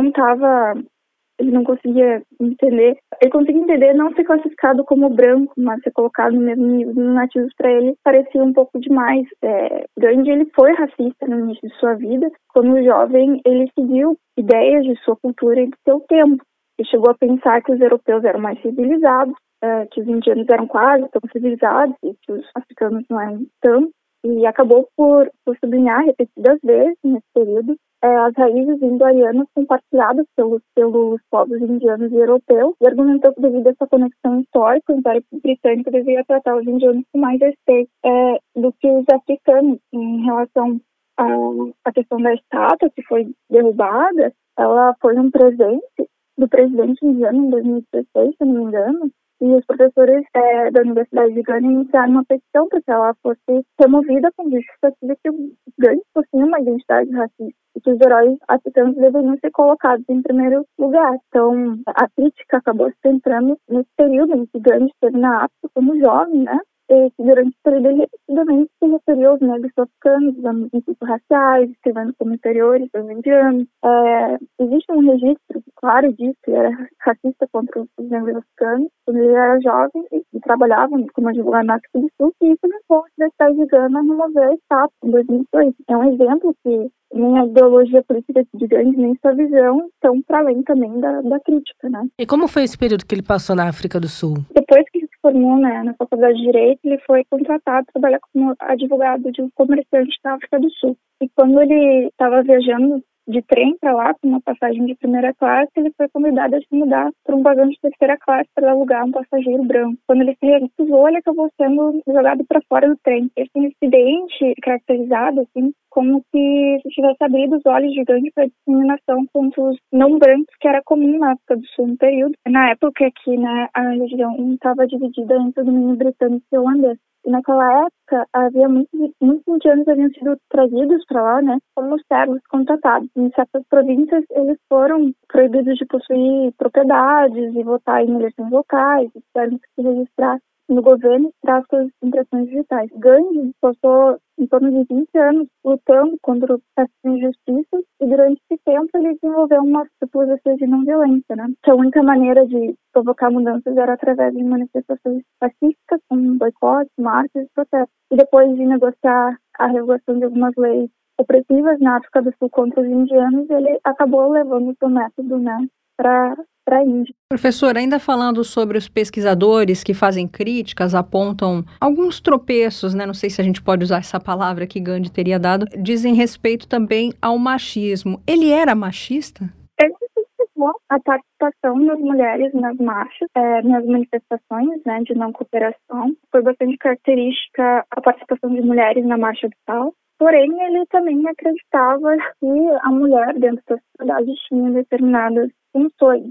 não conseguia entender. Ele conseguia entender não ser classificado como branco, mas ser colocado no mesmo nível dos nativos. Para ele parecia um pouco demais. Gandhi, ele foi racista no início de sua vida. Quando jovem, ele seguiu ideias de sua cultura e de seu tempo. Ele chegou a pensar que os europeus eram mais civilizados, que os indianos eram quase tão civilizados e que os africanos não eram tanto. E acabou por sublinhar repetidas vezes nesse período as raízes indo-arianas compartilhadas pelos povos indianos e europeus, e argumentou que devido a essa conexão histórica, o Império Britânico deveria tratar os indianos com mais respeito do que os africanos. Em relação à questão da estátua que foi derrubada, ela foi um presente do presidente indiano em 2016, se não me engano, e os professores da Universidade de Gana iniciaram uma petição para que ela fosse removida com justificativa que o Gandhi possuía uma identidade racista e que os heróis africanos deveriam ser colocados em primeiro lugar. Então, a crítica acabou se centrando nesse período em que Gandhi esteve na África como jovem, né? que durante a história dele repetidamente se referiu aos negros africanos, usando princípios raciais, escrevendo como inferiores aos indianos. Existe um registro claro disso, ele era racista contra os negros africanos, quando ele era jovem e trabalhava como advogado na África do Sul, e isso levou a Universidade de Gana a remover a estátua em 2002. É um exemplo que nem a ideologia política de Gandhi, nem sua visão estão para além também da crítica, né?
E como foi esse período que ele passou na África do Sul?
Depois que ele se formou, né, na Faculdade de Direito, ele foi contratado para trabalhar como advogado de um comerciante da África do Sul. E quando ele estava viajando de trem para lá, com uma passagem de primeira classe, ele foi convidado a se mudar para um vagão de terceira classe para alugar um passageiro branco. Quando ele se recusou, ele acabou sendo jogado para fora do trem. Esse incidente caracterizado assim como se tivesse abrido os olhos de Gandhi para a discriminação contra os não brancos, que era comum na África do Sul no período. Na época que, né, a região estava dividida entre o domínio britânico e holandês. E naquela época, havia muitos indianos haviam sido trazidos para lá, né, como servos contratados. Em certas províncias, eles foram proibidos de possuir propriedades e votar em eleições locais, e tiveram que se registrar no governo e tirar suas impressões digitais. Gandhi passou em torno de 20 anos lutando contra essas injustiças e durante esse tempo ele desenvolveu uma filosofia de não violência, né? Que a única maneira de provocar mudanças era através de manifestações pacíficas, como boicotes, marchas e protestos. E depois de negociar a revogação de algumas leis opressivas na África do Sul contra os indianos, ele acabou levando o seu método, né, para a Índia.
Professor, ainda falando sobre os pesquisadores que fazem críticas, apontam alguns tropeços, né? Não sei se a gente pode usar essa palavra que Gandhi teria dado, dizem respeito também ao machismo. Ele era machista?
Ele incentivou a participação das mulheres nas marchas, nas manifestações, né, de não cooperação. Foi bastante característica a participação de mulheres na Marcha do Sal. Porém, ele também acreditava que a mulher dentro da sociedade tinha determinadas funções.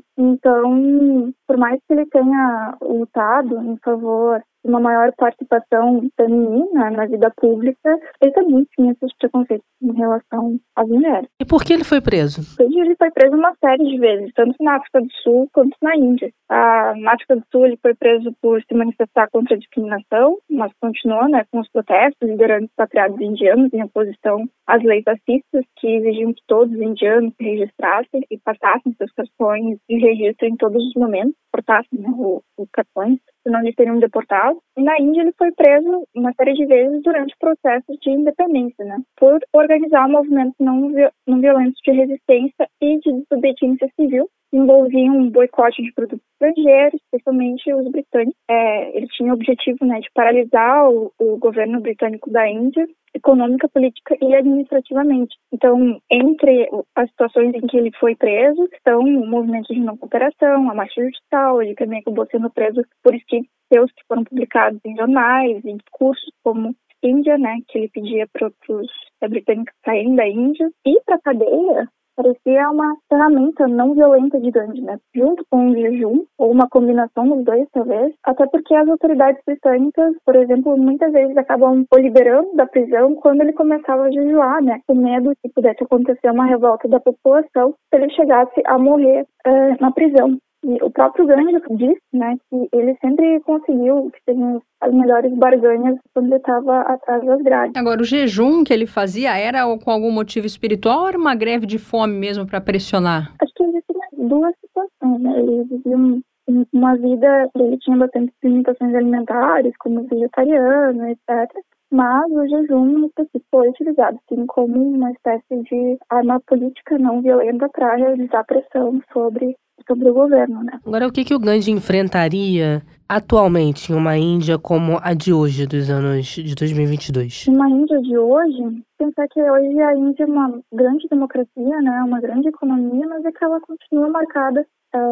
Então, por mais que ele tenha lutado em favor de uma maior participação feminina na vida pública, ele também tinha esses preconceitos em relação às mulheres.
E por que ele foi preso?
Ele foi preso uma série de vezes, tanto na África do Sul quanto na Índia. Na África do Sul ele foi preso por se manifestar contra a discriminação, mas continuou, né, com os protestos, liderando os expatriados indianos em oposição às leis racistas que exigiam que todos os indianos se registrassem e passassem seus cartões de registro em todos os momentos, portassem, né, os cartões, senão eles seriam deportados. E na Índia ele foi preso uma série de vezes durante processos de independência, né, por organizar movimentos não violentos de resistência e de desobediência civil, que envolviam um boicote de produtos estrangeiros, especialmente os britânicos. Ele tinha o objetivo, né, de paralisar o governo britânico da Índia, econômica, política e administrativamente. Então, entre as situações em que ele foi preso, estão o movimento de não cooperação, a marcha judicial, ele também acabou sendo preso por escritos seus que foram publicados em jornais, em discursos como Índia, né, que ele pedia para outros britânicos saírem da Índia, e para a cadeia parecia uma ferramenta não violenta de Gandhi, né, junto com o jejum, ou uma combinação dos dois, talvez, até porque as autoridades britânicas, por exemplo, muitas vezes acabam o liberando da prisão quando ele começava a jejuar, né, com medo que pudesse acontecer uma revolta da população se ele chegasse a morrer na prisão. E o próprio Gandhi disse, né, que ele sempre conseguiu que tenha as melhores barganhas quando ele estava atrás das grades.
Agora, o jejum que ele fazia era com algum motivo espiritual ou era uma greve de fome mesmo para pressionar?
Acho que existem duas situações, né? Ele vivia uma vida, ele tinha bastante limitações alimentares, como vegetariano, etc. Mas o jejum foi utilizado assim, como uma espécie de arma política não violenta para realizar pressão sobre o governo, né?
Agora, o que o Gandhi enfrentaria atualmente em uma Índia como a de hoje, dos anos de 2022?
Uma Índia de hoje, pensar que hoje a Índia é uma grande democracia, né? Uma grande economia, mas é que ela continua marcada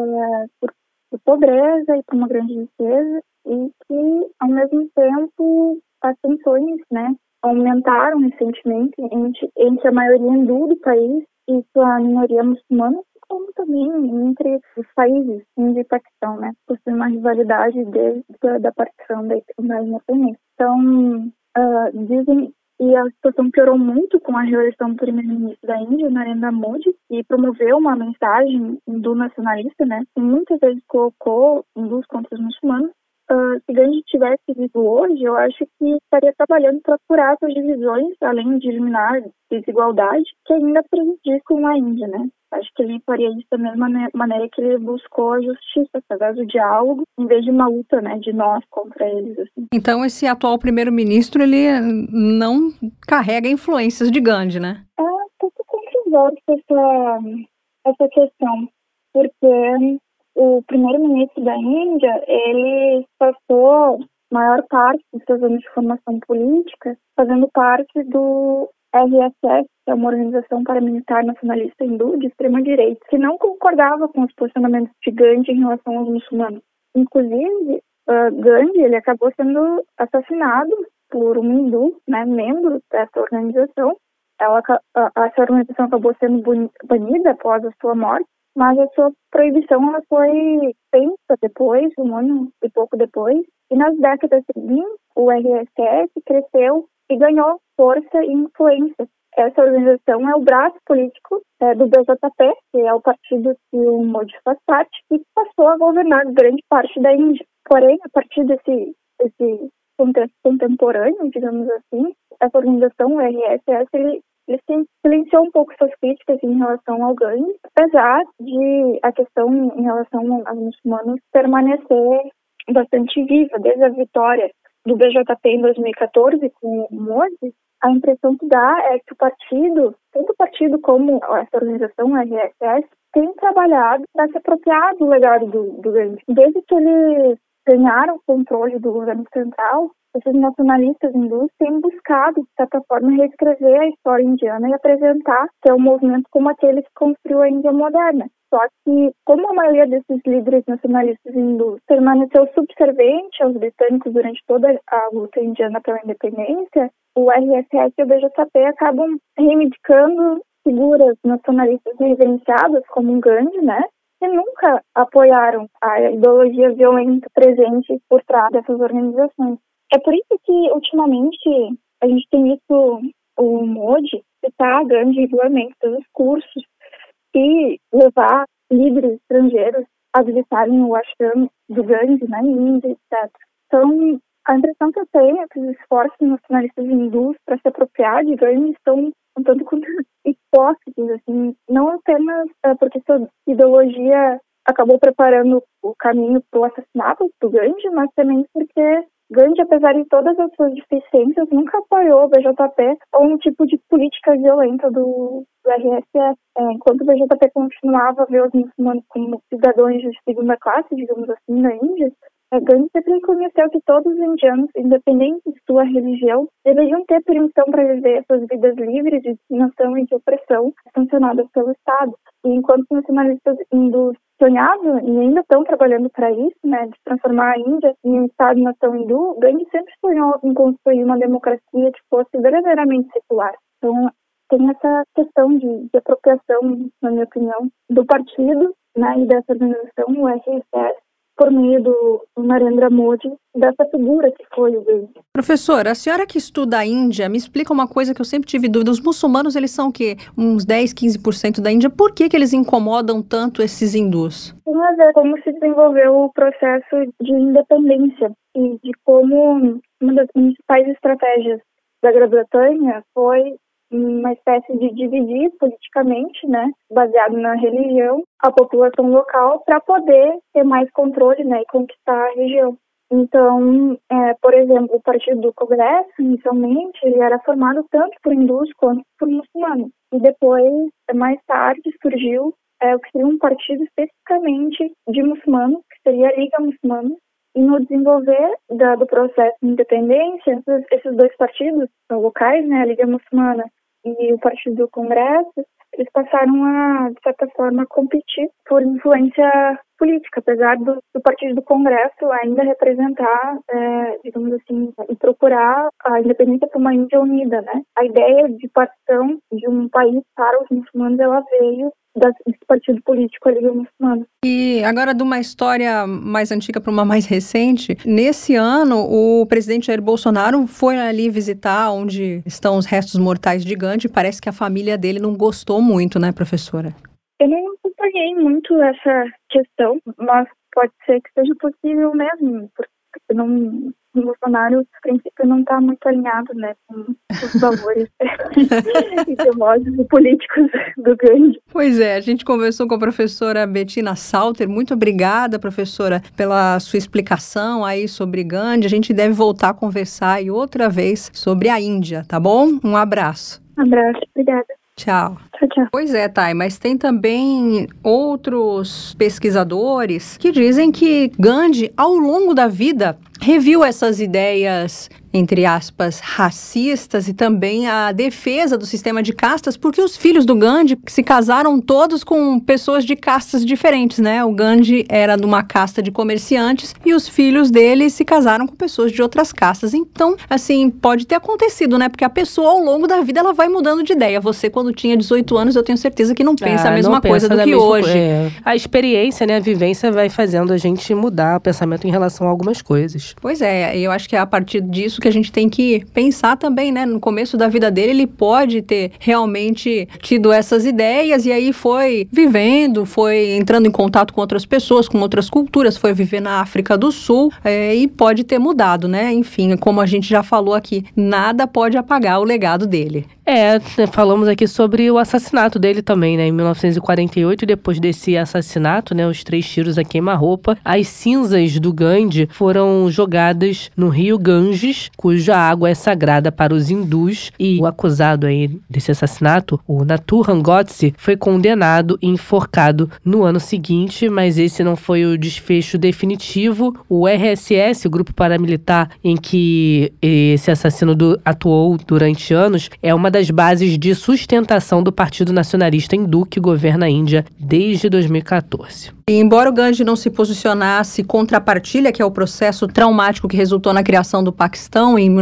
por pobreza e por uma grande riqueza e que, ao mesmo tempo, as tensões, né, aumentaram recentemente entre a maioria hindu do país e sua minoria muçulmana, como também entre os países Índia e Paquistão, né? Possui uma rivalidade desde a partição da independência. Então, dizem, e a situação piorou muito com a reeleição do primeiro-ministro da Índia, Narendra Modi, e promoveu uma mensagem hindu nacionalista, né? Que muitas vezes colocou hindus contra os muçulmanos. se Gandhi tivesse vivo hoje, eu acho que estaria trabalhando para curar essas divisões, além de eliminar desigualdade, que ainda prejudicam a Índia, né? Acho que ele faria isso da mesma maneira que ele buscou a justiça, através do diálogo, em vez de uma luta, né, de nós contra eles, assim.
Então, esse atual primeiro-ministro, ele não carrega influências de Gandhi, né?
É um pouco controversa essa questão, porque o primeiro-ministro da Índia, ele passou a maior parte dos seus anos de formação política fazendo parte do RSS, que é uma organização paramilitar nacionalista hindu de extrema-direita, que não concordava com os posicionamentos de Gandhi em relação aos muçulmanos. Inclusive, Gandhi ele acabou sendo assassinado por um hindu, né, membro dessa organização. Essa organização acabou sendo banida após a sua morte, mas a sua proibição ela foi feita depois, um ano e pouco depois. E nas décadas seguintes, o RSS cresceu e ganhou força e influência. Essa organização é o braço político do BJP, que é o partido que o Modi faz parte, e passou a governar grande parte da Índia. Porém, a partir desse contexto contemporâneo, digamos assim, essa organização, o RSS, ele silenciou um pouco suas críticas em relação ao Gandhi, apesar de a questão em relação aos muçulmanos permanecer bastante viva. Desde a vitória do BJP em 2014 com o Modi, a impressão que dá é que o partido, tanto o partido como essa organização, a RSS, tem trabalhado para se apropriar do legado do Gandhi. Desde que eles ganharam o controle do governo central, esses nacionalistas hindus têm buscado, de certa forma, reescrever a história indiana e apresentar que é um movimento como aquele que construiu a Índia moderna. Só que, como a maioria desses líderes nacionalistas hindus permaneceu subserviente aos britânicos durante toda a luta indiana pela independência, o RSS e o BJP acabam reivindicando figuras nacionalistas reverenciadas como o Gandhi, né? Que nunca apoiaram a ideologia violenta presente por trás dessas organizações. É por isso que, ultimamente, a gente tem visto o Modi citar Gandhi regularmente em todos os cursos e levar líderes estrangeiros a visitarem o ashram do Gandhi na Índia, etc. Então, a impressão que eu tenho é que os esforços nacionalistas hindus para se apropriar de Gandhi estão um tanto quanto hipócritas, assim, não apenas porque sua ideologia acabou preparando o caminho para o assassinato do Gandhi, mas também porque Gandhi, apesar de todas as suas deficiências, nunca apoiou o BJP ou um tipo de política violenta do RSS. Enquanto o BJP continuava a ver os muçulmanos como cidadãos de segunda classe, digamos assim, na Índia, Gandhi sempre reconheceu que todos os indianos, independente de sua religião, deveriam ter permissão para viver suas vidas livres de discriminação e de opressão sancionadas pelo Estado. E enquanto os nacionalistas hindus sonhavam e ainda estão trabalhando para isso, né, de transformar a Índia em um Estado-nação hindu, Gandhi sempre sonhou em construir uma democracia que fosse verdadeiramente secular. Então, tem essa questão de apropriação, na minha opinião, do partido, né, e dessa organização, o RSS, por meio do Narendra Modi, dessa figura que foi o Gandhi.
Professora, a senhora que estuda a Índia, me explica uma coisa que eu sempre tive dúvida. Os muçulmanos, eles são o quê? Uns 10, 15% da Índia. Por que eles incomodam tanto esses hindus?
Tem a ver como se desenvolveu o processo de independência e de como uma das principais estratégias da Grã-Bretanha foi uma espécie de dividir politicamente, né, baseado na religião, a população local para poder ter mais controle, né, e conquistar a região. Então, por exemplo, o Partido do Congresso, inicialmente, ele era formado tanto por hindus quanto por muçulmanos. E depois, mais tarde, surgiu o que seria um partido especificamente de muçulmanos, que seria a Liga Muçulmana. E no desenvolver do processo de independência, esses dois partidos locais, né, a Liga Muçulmana e o Partido do Congresso, eles passaram a, de certa forma, competir por influência política, apesar do Partido do Congresso ainda representar, digamos assim, e procurar a independência para uma Índia unida, né? A ideia de partição de um país para os muçulmanos, ela veio desse partido político, a Liga Muçulmana.
E agora, de uma história mais antiga para uma mais recente, nesse ano, o presidente Jair Bolsonaro foi ali visitar onde estão os restos mortais de Gandhi. Parece que a família dele não gostou muito, né, professora?
Eu não acompanhei muito essa questão, mas pode ser que seja possível mesmo, porque O Bolsonaro, a princípio, não está muito alinhado, né, com os valores ideológicos e políticos do Gandhi.
Pois é, a gente conversou com a professora Bettina Salter. Muito obrigada, professora, pela sua explicação aí sobre Gandhi. A gente deve voltar a conversar aí outra vez sobre a Índia, tá bom? Um abraço.
Um abraço, obrigada.
Tchau.
Tchau, tchau.
Pois é, Thay, mas tem também outros pesquisadores que dizem que Gandhi, ao longo da vida, reviu essas ideias, entre aspas, racistas e também a defesa do sistema de castas, porque os filhos do Gandhi se casaram todos com pessoas de castas diferentes, né? O Gandhi era de uma casta de comerciantes e os filhos dele se casaram com pessoas de outras castas. Então, assim, pode ter acontecido, né? Porque a pessoa, ao longo da vida, ela vai mudando de ideia. Você, quando tinha 18 anos, eu tenho certeza que não pensa a mesma coisa do que hoje.
A experiência, né? A vivência vai fazendo a gente mudar o pensamento em relação a algumas coisas.
Pois é, eu acho que é a partir disso que a gente tem que pensar também, né? No começo da vida dele, ele pode ter realmente tido essas ideias e aí foi vivendo, foi entrando em contato com outras pessoas, com outras culturas, foi viver na África do Sul e pode ter mudado, né? Enfim, como a gente já falou aqui, nada pode apagar o legado dele.
Falamos aqui sobre o assassinato dele também, né? Em 1948, depois desse assassinato, né? Os 3 tiros a queima-roupa, as cinzas do Gandhi foram jogadas no rio Ganges, cuja água é sagrada para os hindus, e o acusado aí desse assassinato, o Nathuram Godse, foi condenado e enforcado no ano seguinte, mas esse não foi o desfecho definitivo. O RSS, o grupo paramilitar em que esse assassino atuou durante anos, é uma das bases de sustentação do Partido Nacionalista Hindu que governa a Índia desde 2014.
E embora o Gandhi não se posicionasse contra a partilha, que é o processo traumático que resultou na criação do Paquistão em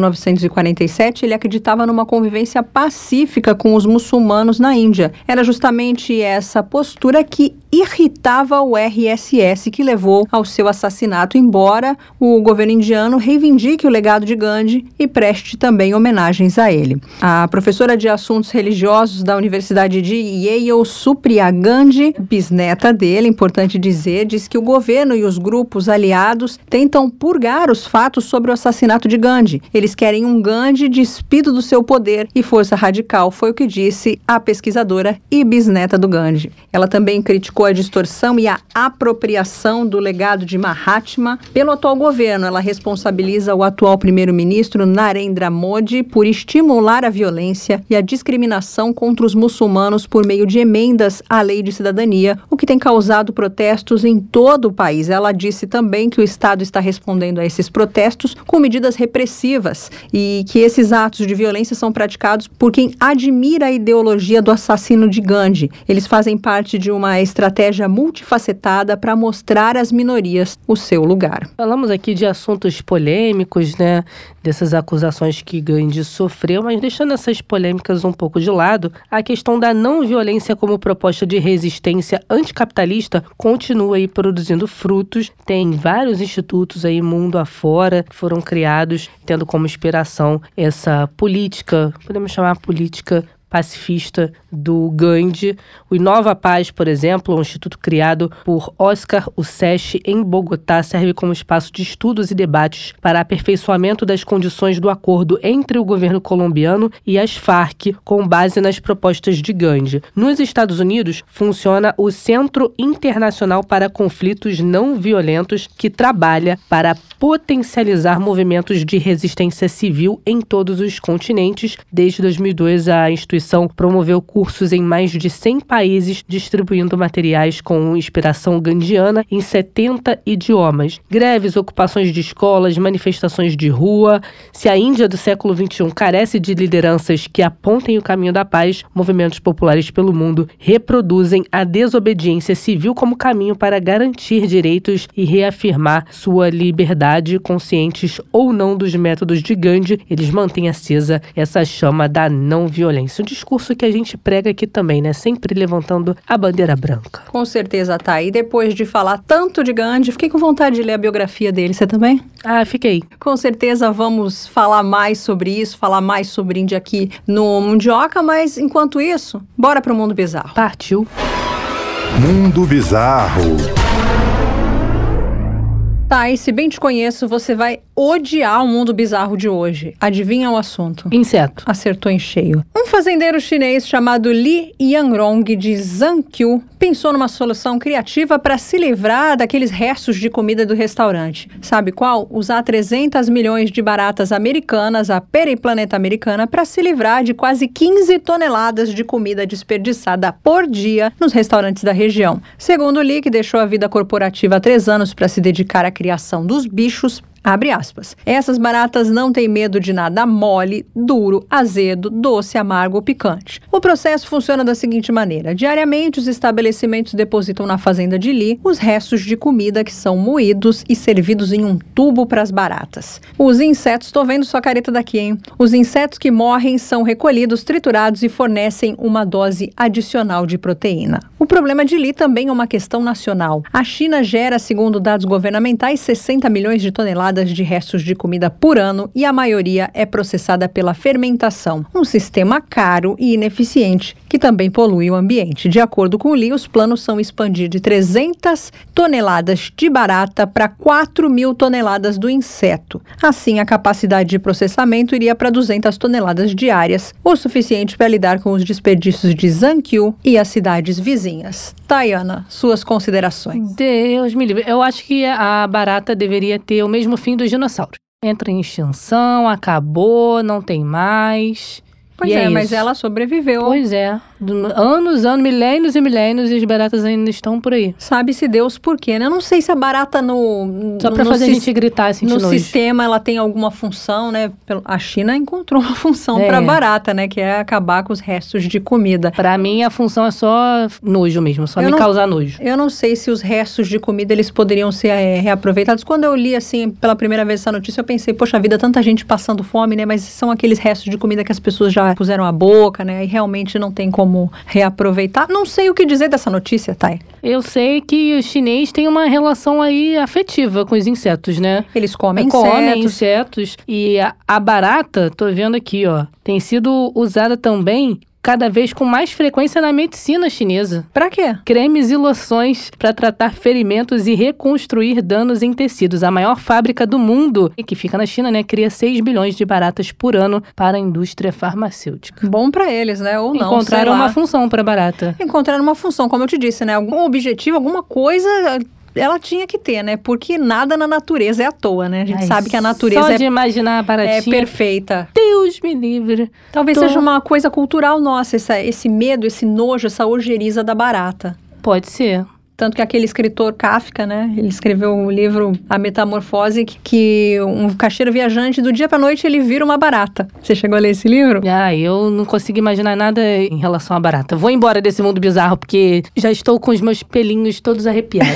1947, ele acreditava numa convivência pacífica com os muçulmanos na Índia. Era justamente essa postura que irritava o RSS, que levou ao seu assassinato, embora o governo indiano reivindique o legado de Gandhi e preste também homenagens a ele. A professora de assuntos religiosos da Universidade de Yale, Supriya Gandhi, bisneta dele, importante diz que o governo e os grupos aliados tentam purgar os fatos sobre o assassinato de Gandhi. Eles querem um Gandhi despido do seu poder e força radical, foi o que disse a pesquisadora e bisneta do Gandhi. Ela também criticou a distorção e a apropriação do legado de Mahatma pelo atual governo. Ela responsabiliza o atual primeiro-ministro Narendra Modi por estimular a violência e a discriminação contra os muçulmanos por meio de emendas à lei de cidadania, o que tem causado protestos em todo o país. Ela disse também que o Estado está respondendo a esses protestos com medidas repressivas e que esses atos de violência são praticados por quem admira a ideologia do assassino de Gandhi. Eles fazem parte de uma estratégia multifacetada para mostrar às minorias o seu lugar.
Falamos aqui de assuntos polêmicos, né? Dessas acusações que Gandhi sofreu, mas deixando essas polêmicas um pouco de lado, a questão da não violência como proposta de resistência anticapitalista continua aí produzindo frutos. Tem vários institutos aí mundo afora que foram criados tendo como inspiração essa política, podemos chamar política pacifista do Gandhi. O Inova Paz, por exemplo, um instituto criado por Oscar Useche em Bogotá, serve como espaço de estudos e debates para aperfeiçoamento das condições do acordo entre o governo colombiano e as Farc, com base nas propostas de Gandhi. Nos Estados Unidos, funciona o Centro Internacional para Conflitos Não Violentos, que trabalha para potencializar movimentos de resistência civil em todos os continentes. Desde 2002, a instituição promoveu cursos em mais de 100 países, distribuindo materiais com inspiração gandhiana em 70 idiomas. Greves, ocupações de escolas, manifestações de rua. Se a Índia do século XXI carece de lideranças que apontem o caminho da paz, movimentos populares pelo mundo reproduzem a desobediência civil como caminho para garantir direitos e reafirmar sua liberdade, conscientes ou não dos métodos de Gandhi. Eles mantêm acesa essa chama da não violência. Um discurso que a gente prega aqui também, né? Sempre levantando a bandeira branca.
Com certeza, tá. E depois de falar tanto de Gandhi, fiquei com vontade de ler a biografia dele. Você também?
Ah, fiquei.
Com certeza vamos falar mais sobre isso, falar mais sobre Índia aqui no Mundioca, mas enquanto isso, bora pro Mundo Bizarro.
Partiu.
Mundo Bizarro.
Tá, e se bem te conheço, você vai odiar o mundo bizarro de hoje. Adivinha o assunto?
Inseto.
Acertou em cheio. Um fazendeiro chinês chamado Li Yanrong de Zhangqiu pensou numa solução criativa para se livrar daqueles restos de comida do restaurante. Sabe qual? Usar 300 milhões de baratas americanas, a Periplaneta americana, para se livrar de quase 15 toneladas de comida desperdiçada por dia nos restaurantes da região. Segundo Li, que deixou a vida corporativa há 3 anos para se dedicar à criação dos bichos, abre aspas. Essas baratas não têm medo de nada mole, duro, azedo, doce, amargo ou picante. O processo funciona da seguinte maneira. Diariamente, os estabelecimentos depositam na fazenda de Li os restos de comida que são moídos e servidos em um tubo para as baratas. Os insetos, tô vendo sua careta daqui, hein? Os insetos que morrem são recolhidos, triturados e fornecem uma dose adicional de proteína. O problema de Li também é uma questão nacional. A China gera, segundo dados governamentais, 60 milhões de toneladas de restos de comida por ano e a maioria é processada pela fermentação, um sistema caro e ineficiente que também polui o ambiente. De acordo com o Li, os planos são expandir de 300 toneladas de barata para 4.000 toneladas do inseto. Assim, a capacidade de processamento iria para 200 toneladas diárias, o suficiente para lidar com os desperdícios de Zhangqiu e as cidades vizinhas. Tayana, suas considerações.
Deus me livre. Eu acho que a barata deveria ter o mesmo fim dos dinossauros. Entra em extinção, acabou, não tem mais.
Pois mas ela sobreviveu.
Pois é. Anos, milênios e milênios, e as baratas ainda estão por aí.
Sabe-se Deus por quê, né? Eu não sei se a barata
Só pra fazer a gente gritar, sentir nojo.
No sistema ela tem alguma função, né? A China encontrou uma função pra barata, né? Que é acabar com os restos de comida.
Pra mim, a função é só nojo mesmo, só causar nojo.
Eu não sei se os restos de comida, eles poderiam ser reaproveitados. Quando eu li, assim, pela primeira vez essa notícia, eu pensei, poxa vida, tanta gente passando fome, né? Mas são aqueles restos de comida que as pessoas já puseram a boca, né? E realmente não tem como reaproveitar. Não sei o que dizer dessa notícia, Thay.
Eu sei que o chinês tem uma relação aí afetiva com os insetos, né?
Eles comem
insetos. E a barata, tô vendo aqui, ó, tem sido usada também cada vez com mais frequência na medicina chinesa.
Pra quê?
Cremes e loções para tratar ferimentos e reconstruir danos em tecidos. A maior fábrica do mundo, que fica na China, né, cria 6 bilhões de baratas por ano para a indústria farmacêutica.
Bom pra eles, né? Ou não,
encontraram uma função pra barata.
Encontraram uma função, como eu te disse, né? Algum objetivo, alguma coisa ela tinha que ter, né? Porque nada na natureza é à toa, né? A gente sabe que a natureza
só de imaginar a baratinha
é perfeita.
Deus me livre.
Talvez seja uma coisa cultural nossa, esse medo, esse nojo, essa ojeriza da barata.
Pode ser.
Tanto que aquele escritor Kafka, né? Ele escreveu o livro A Metamorfose, que um caixeiro viajante, do dia pra noite, ele vira uma barata. Você chegou a ler esse livro?
Eu não consigo imaginar nada em relação à barata. Vou embora desse mundo bizarro, porque já estou com os meus pelinhos todos arrepiados.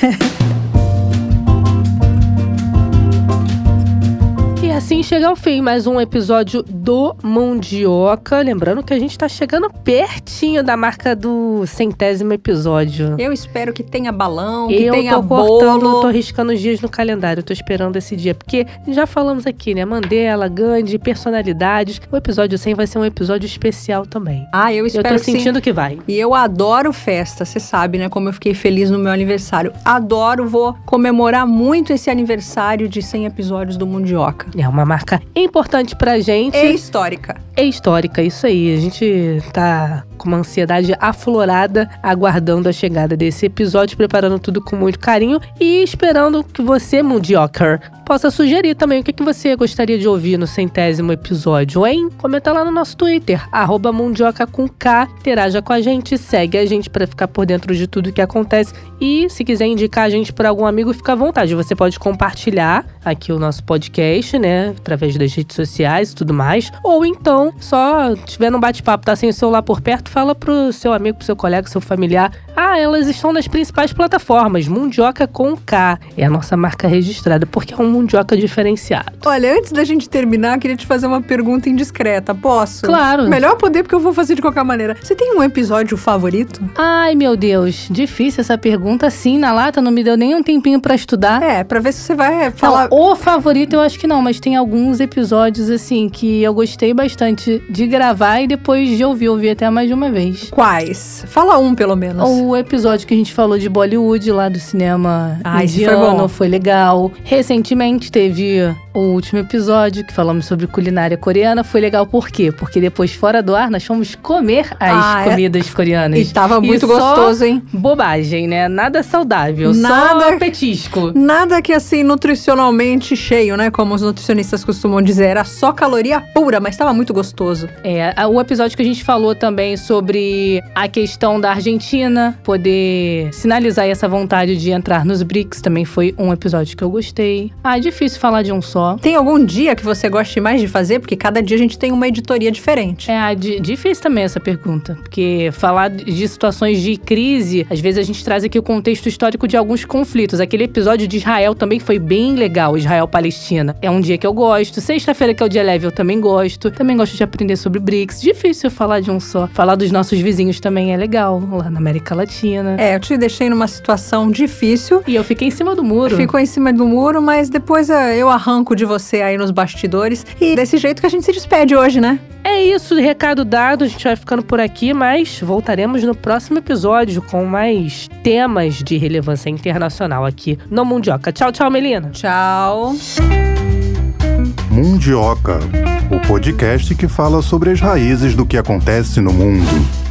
E assim chega ao fim mais um episódio do Mundioca. Lembrando que a gente tá chegando pertinho da marca do 100º episódio.
Eu espero que tenha balão, que tenha bolo.
Tô riscando os dias no calendário, tô esperando esse dia. Porque já falamos aqui, né? Mandela, Gandhi, personalidades. O episódio 100 vai ser um episódio especial também.
Eu espero.
Eu tô sentindo que vai.
E eu adoro festa, você sabe, né? Como eu fiquei feliz no meu aniversário. Adoro, vou comemorar muito esse aniversário de 100 episódios do Mundioca.
É uma marca importante pra gente.
É histórica.
É histórica, isso aí. A gente tá com uma ansiedade aflorada, aguardando a chegada desse episódio, preparando tudo com muito carinho e esperando que você, Mundioker, possa sugerir também o que você gostaria de ouvir no 100º episódio, hein? Comenta lá no nosso Twitter, @Mundioca com K, interaja com a gente, segue a gente pra ficar por dentro de tudo que acontece e se quiser indicar a gente pra algum amigo, fica à vontade. Você pode compartilhar aqui o nosso podcast, né? Através das redes sociais e tudo mais. Ou então, só estiver num bate-papo, tá sem o celular por perto, fala pro seu amigo, pro seu colega, seu familiar. Elas estão nas principais plataformas. Mundioca com K. É a nossa marca registrada, porque é um Mundioca diferenciado.
Olha, antes da gente terminar, queria te fazer uma pergunta indiscreta. Posso?
Claro.
Melhor poder, porque eu vou fazer de qualquer maneira. Você tem um episódio favorito?
Ai, meu Deus. Difícil essa pergunta, sim. Na lata não me deu nem um tempinho pra estudar.
Pra ver se você vai falar...
Não, o favorito eu acho que não, mas tem alguns episódios, assim, que eu gostei bastante de gravar e depois de ouvir até mais de uma vez.
Quais? Fala um, pelo menos.
O episódio que a gente falou de Bollywood, lá do cinema
indiano,
foi bom. Foi legal. Recentemente teve o último episódio que falamos sobre culinária coreana. Foi legal por quê? Porque depois, fora do ar, nós fomos comer as comidas coreanas.
E tava muito gostoso, hein?
Bobagem, né? Nada saudável, só petisco.
Nada que, assim, nutricionalmente cheio, né? Como os nutricionistas costumam dizer. Era só caloria pura, mas tava muito gostoso.
O episódio que a gente falou também sobre a questão da Argentina poder sinalizar essa vontade de entrar nos BRICS também foi um episódio que eu gostei. É difícil falar de um só.
Tem algum dia que você goste mais de fazer? Porque cada dia a gente tem uma editoria diferente.
Difícil também essa pergunta. Porque falar de situações de crise, às vezes a gente traz aqui o contexto histórico de alguns conflitos. Aquele episódio de Israel também foi bem legal, Israel-Palestina. É um dia que eu gosto. Sexta-feira, que é o dia leve, eu também gosto. Também gosto de aprender sobre BRICS. Difícil falar de um só. Falar dos nossos vizinhos também é legal, lá na América Latina.
Eu te deixei numa situação difícil.
E eu fiquei em cima do muro.
Ficou em cima do muro, mas depois eu arranco de você aí nos bastidores. E desse jeito que a gente se despede hoje, né?
É isso, recado dado, a gente vai ficando por aqui, mas voltaremos no próximo episódio com mais temas de relevância internacional aqui no Mundioca. Tchau, tchau, Melina.
Tchau.
Mundioca, o podcast que fala sobre as raízes do que acontece no mundo.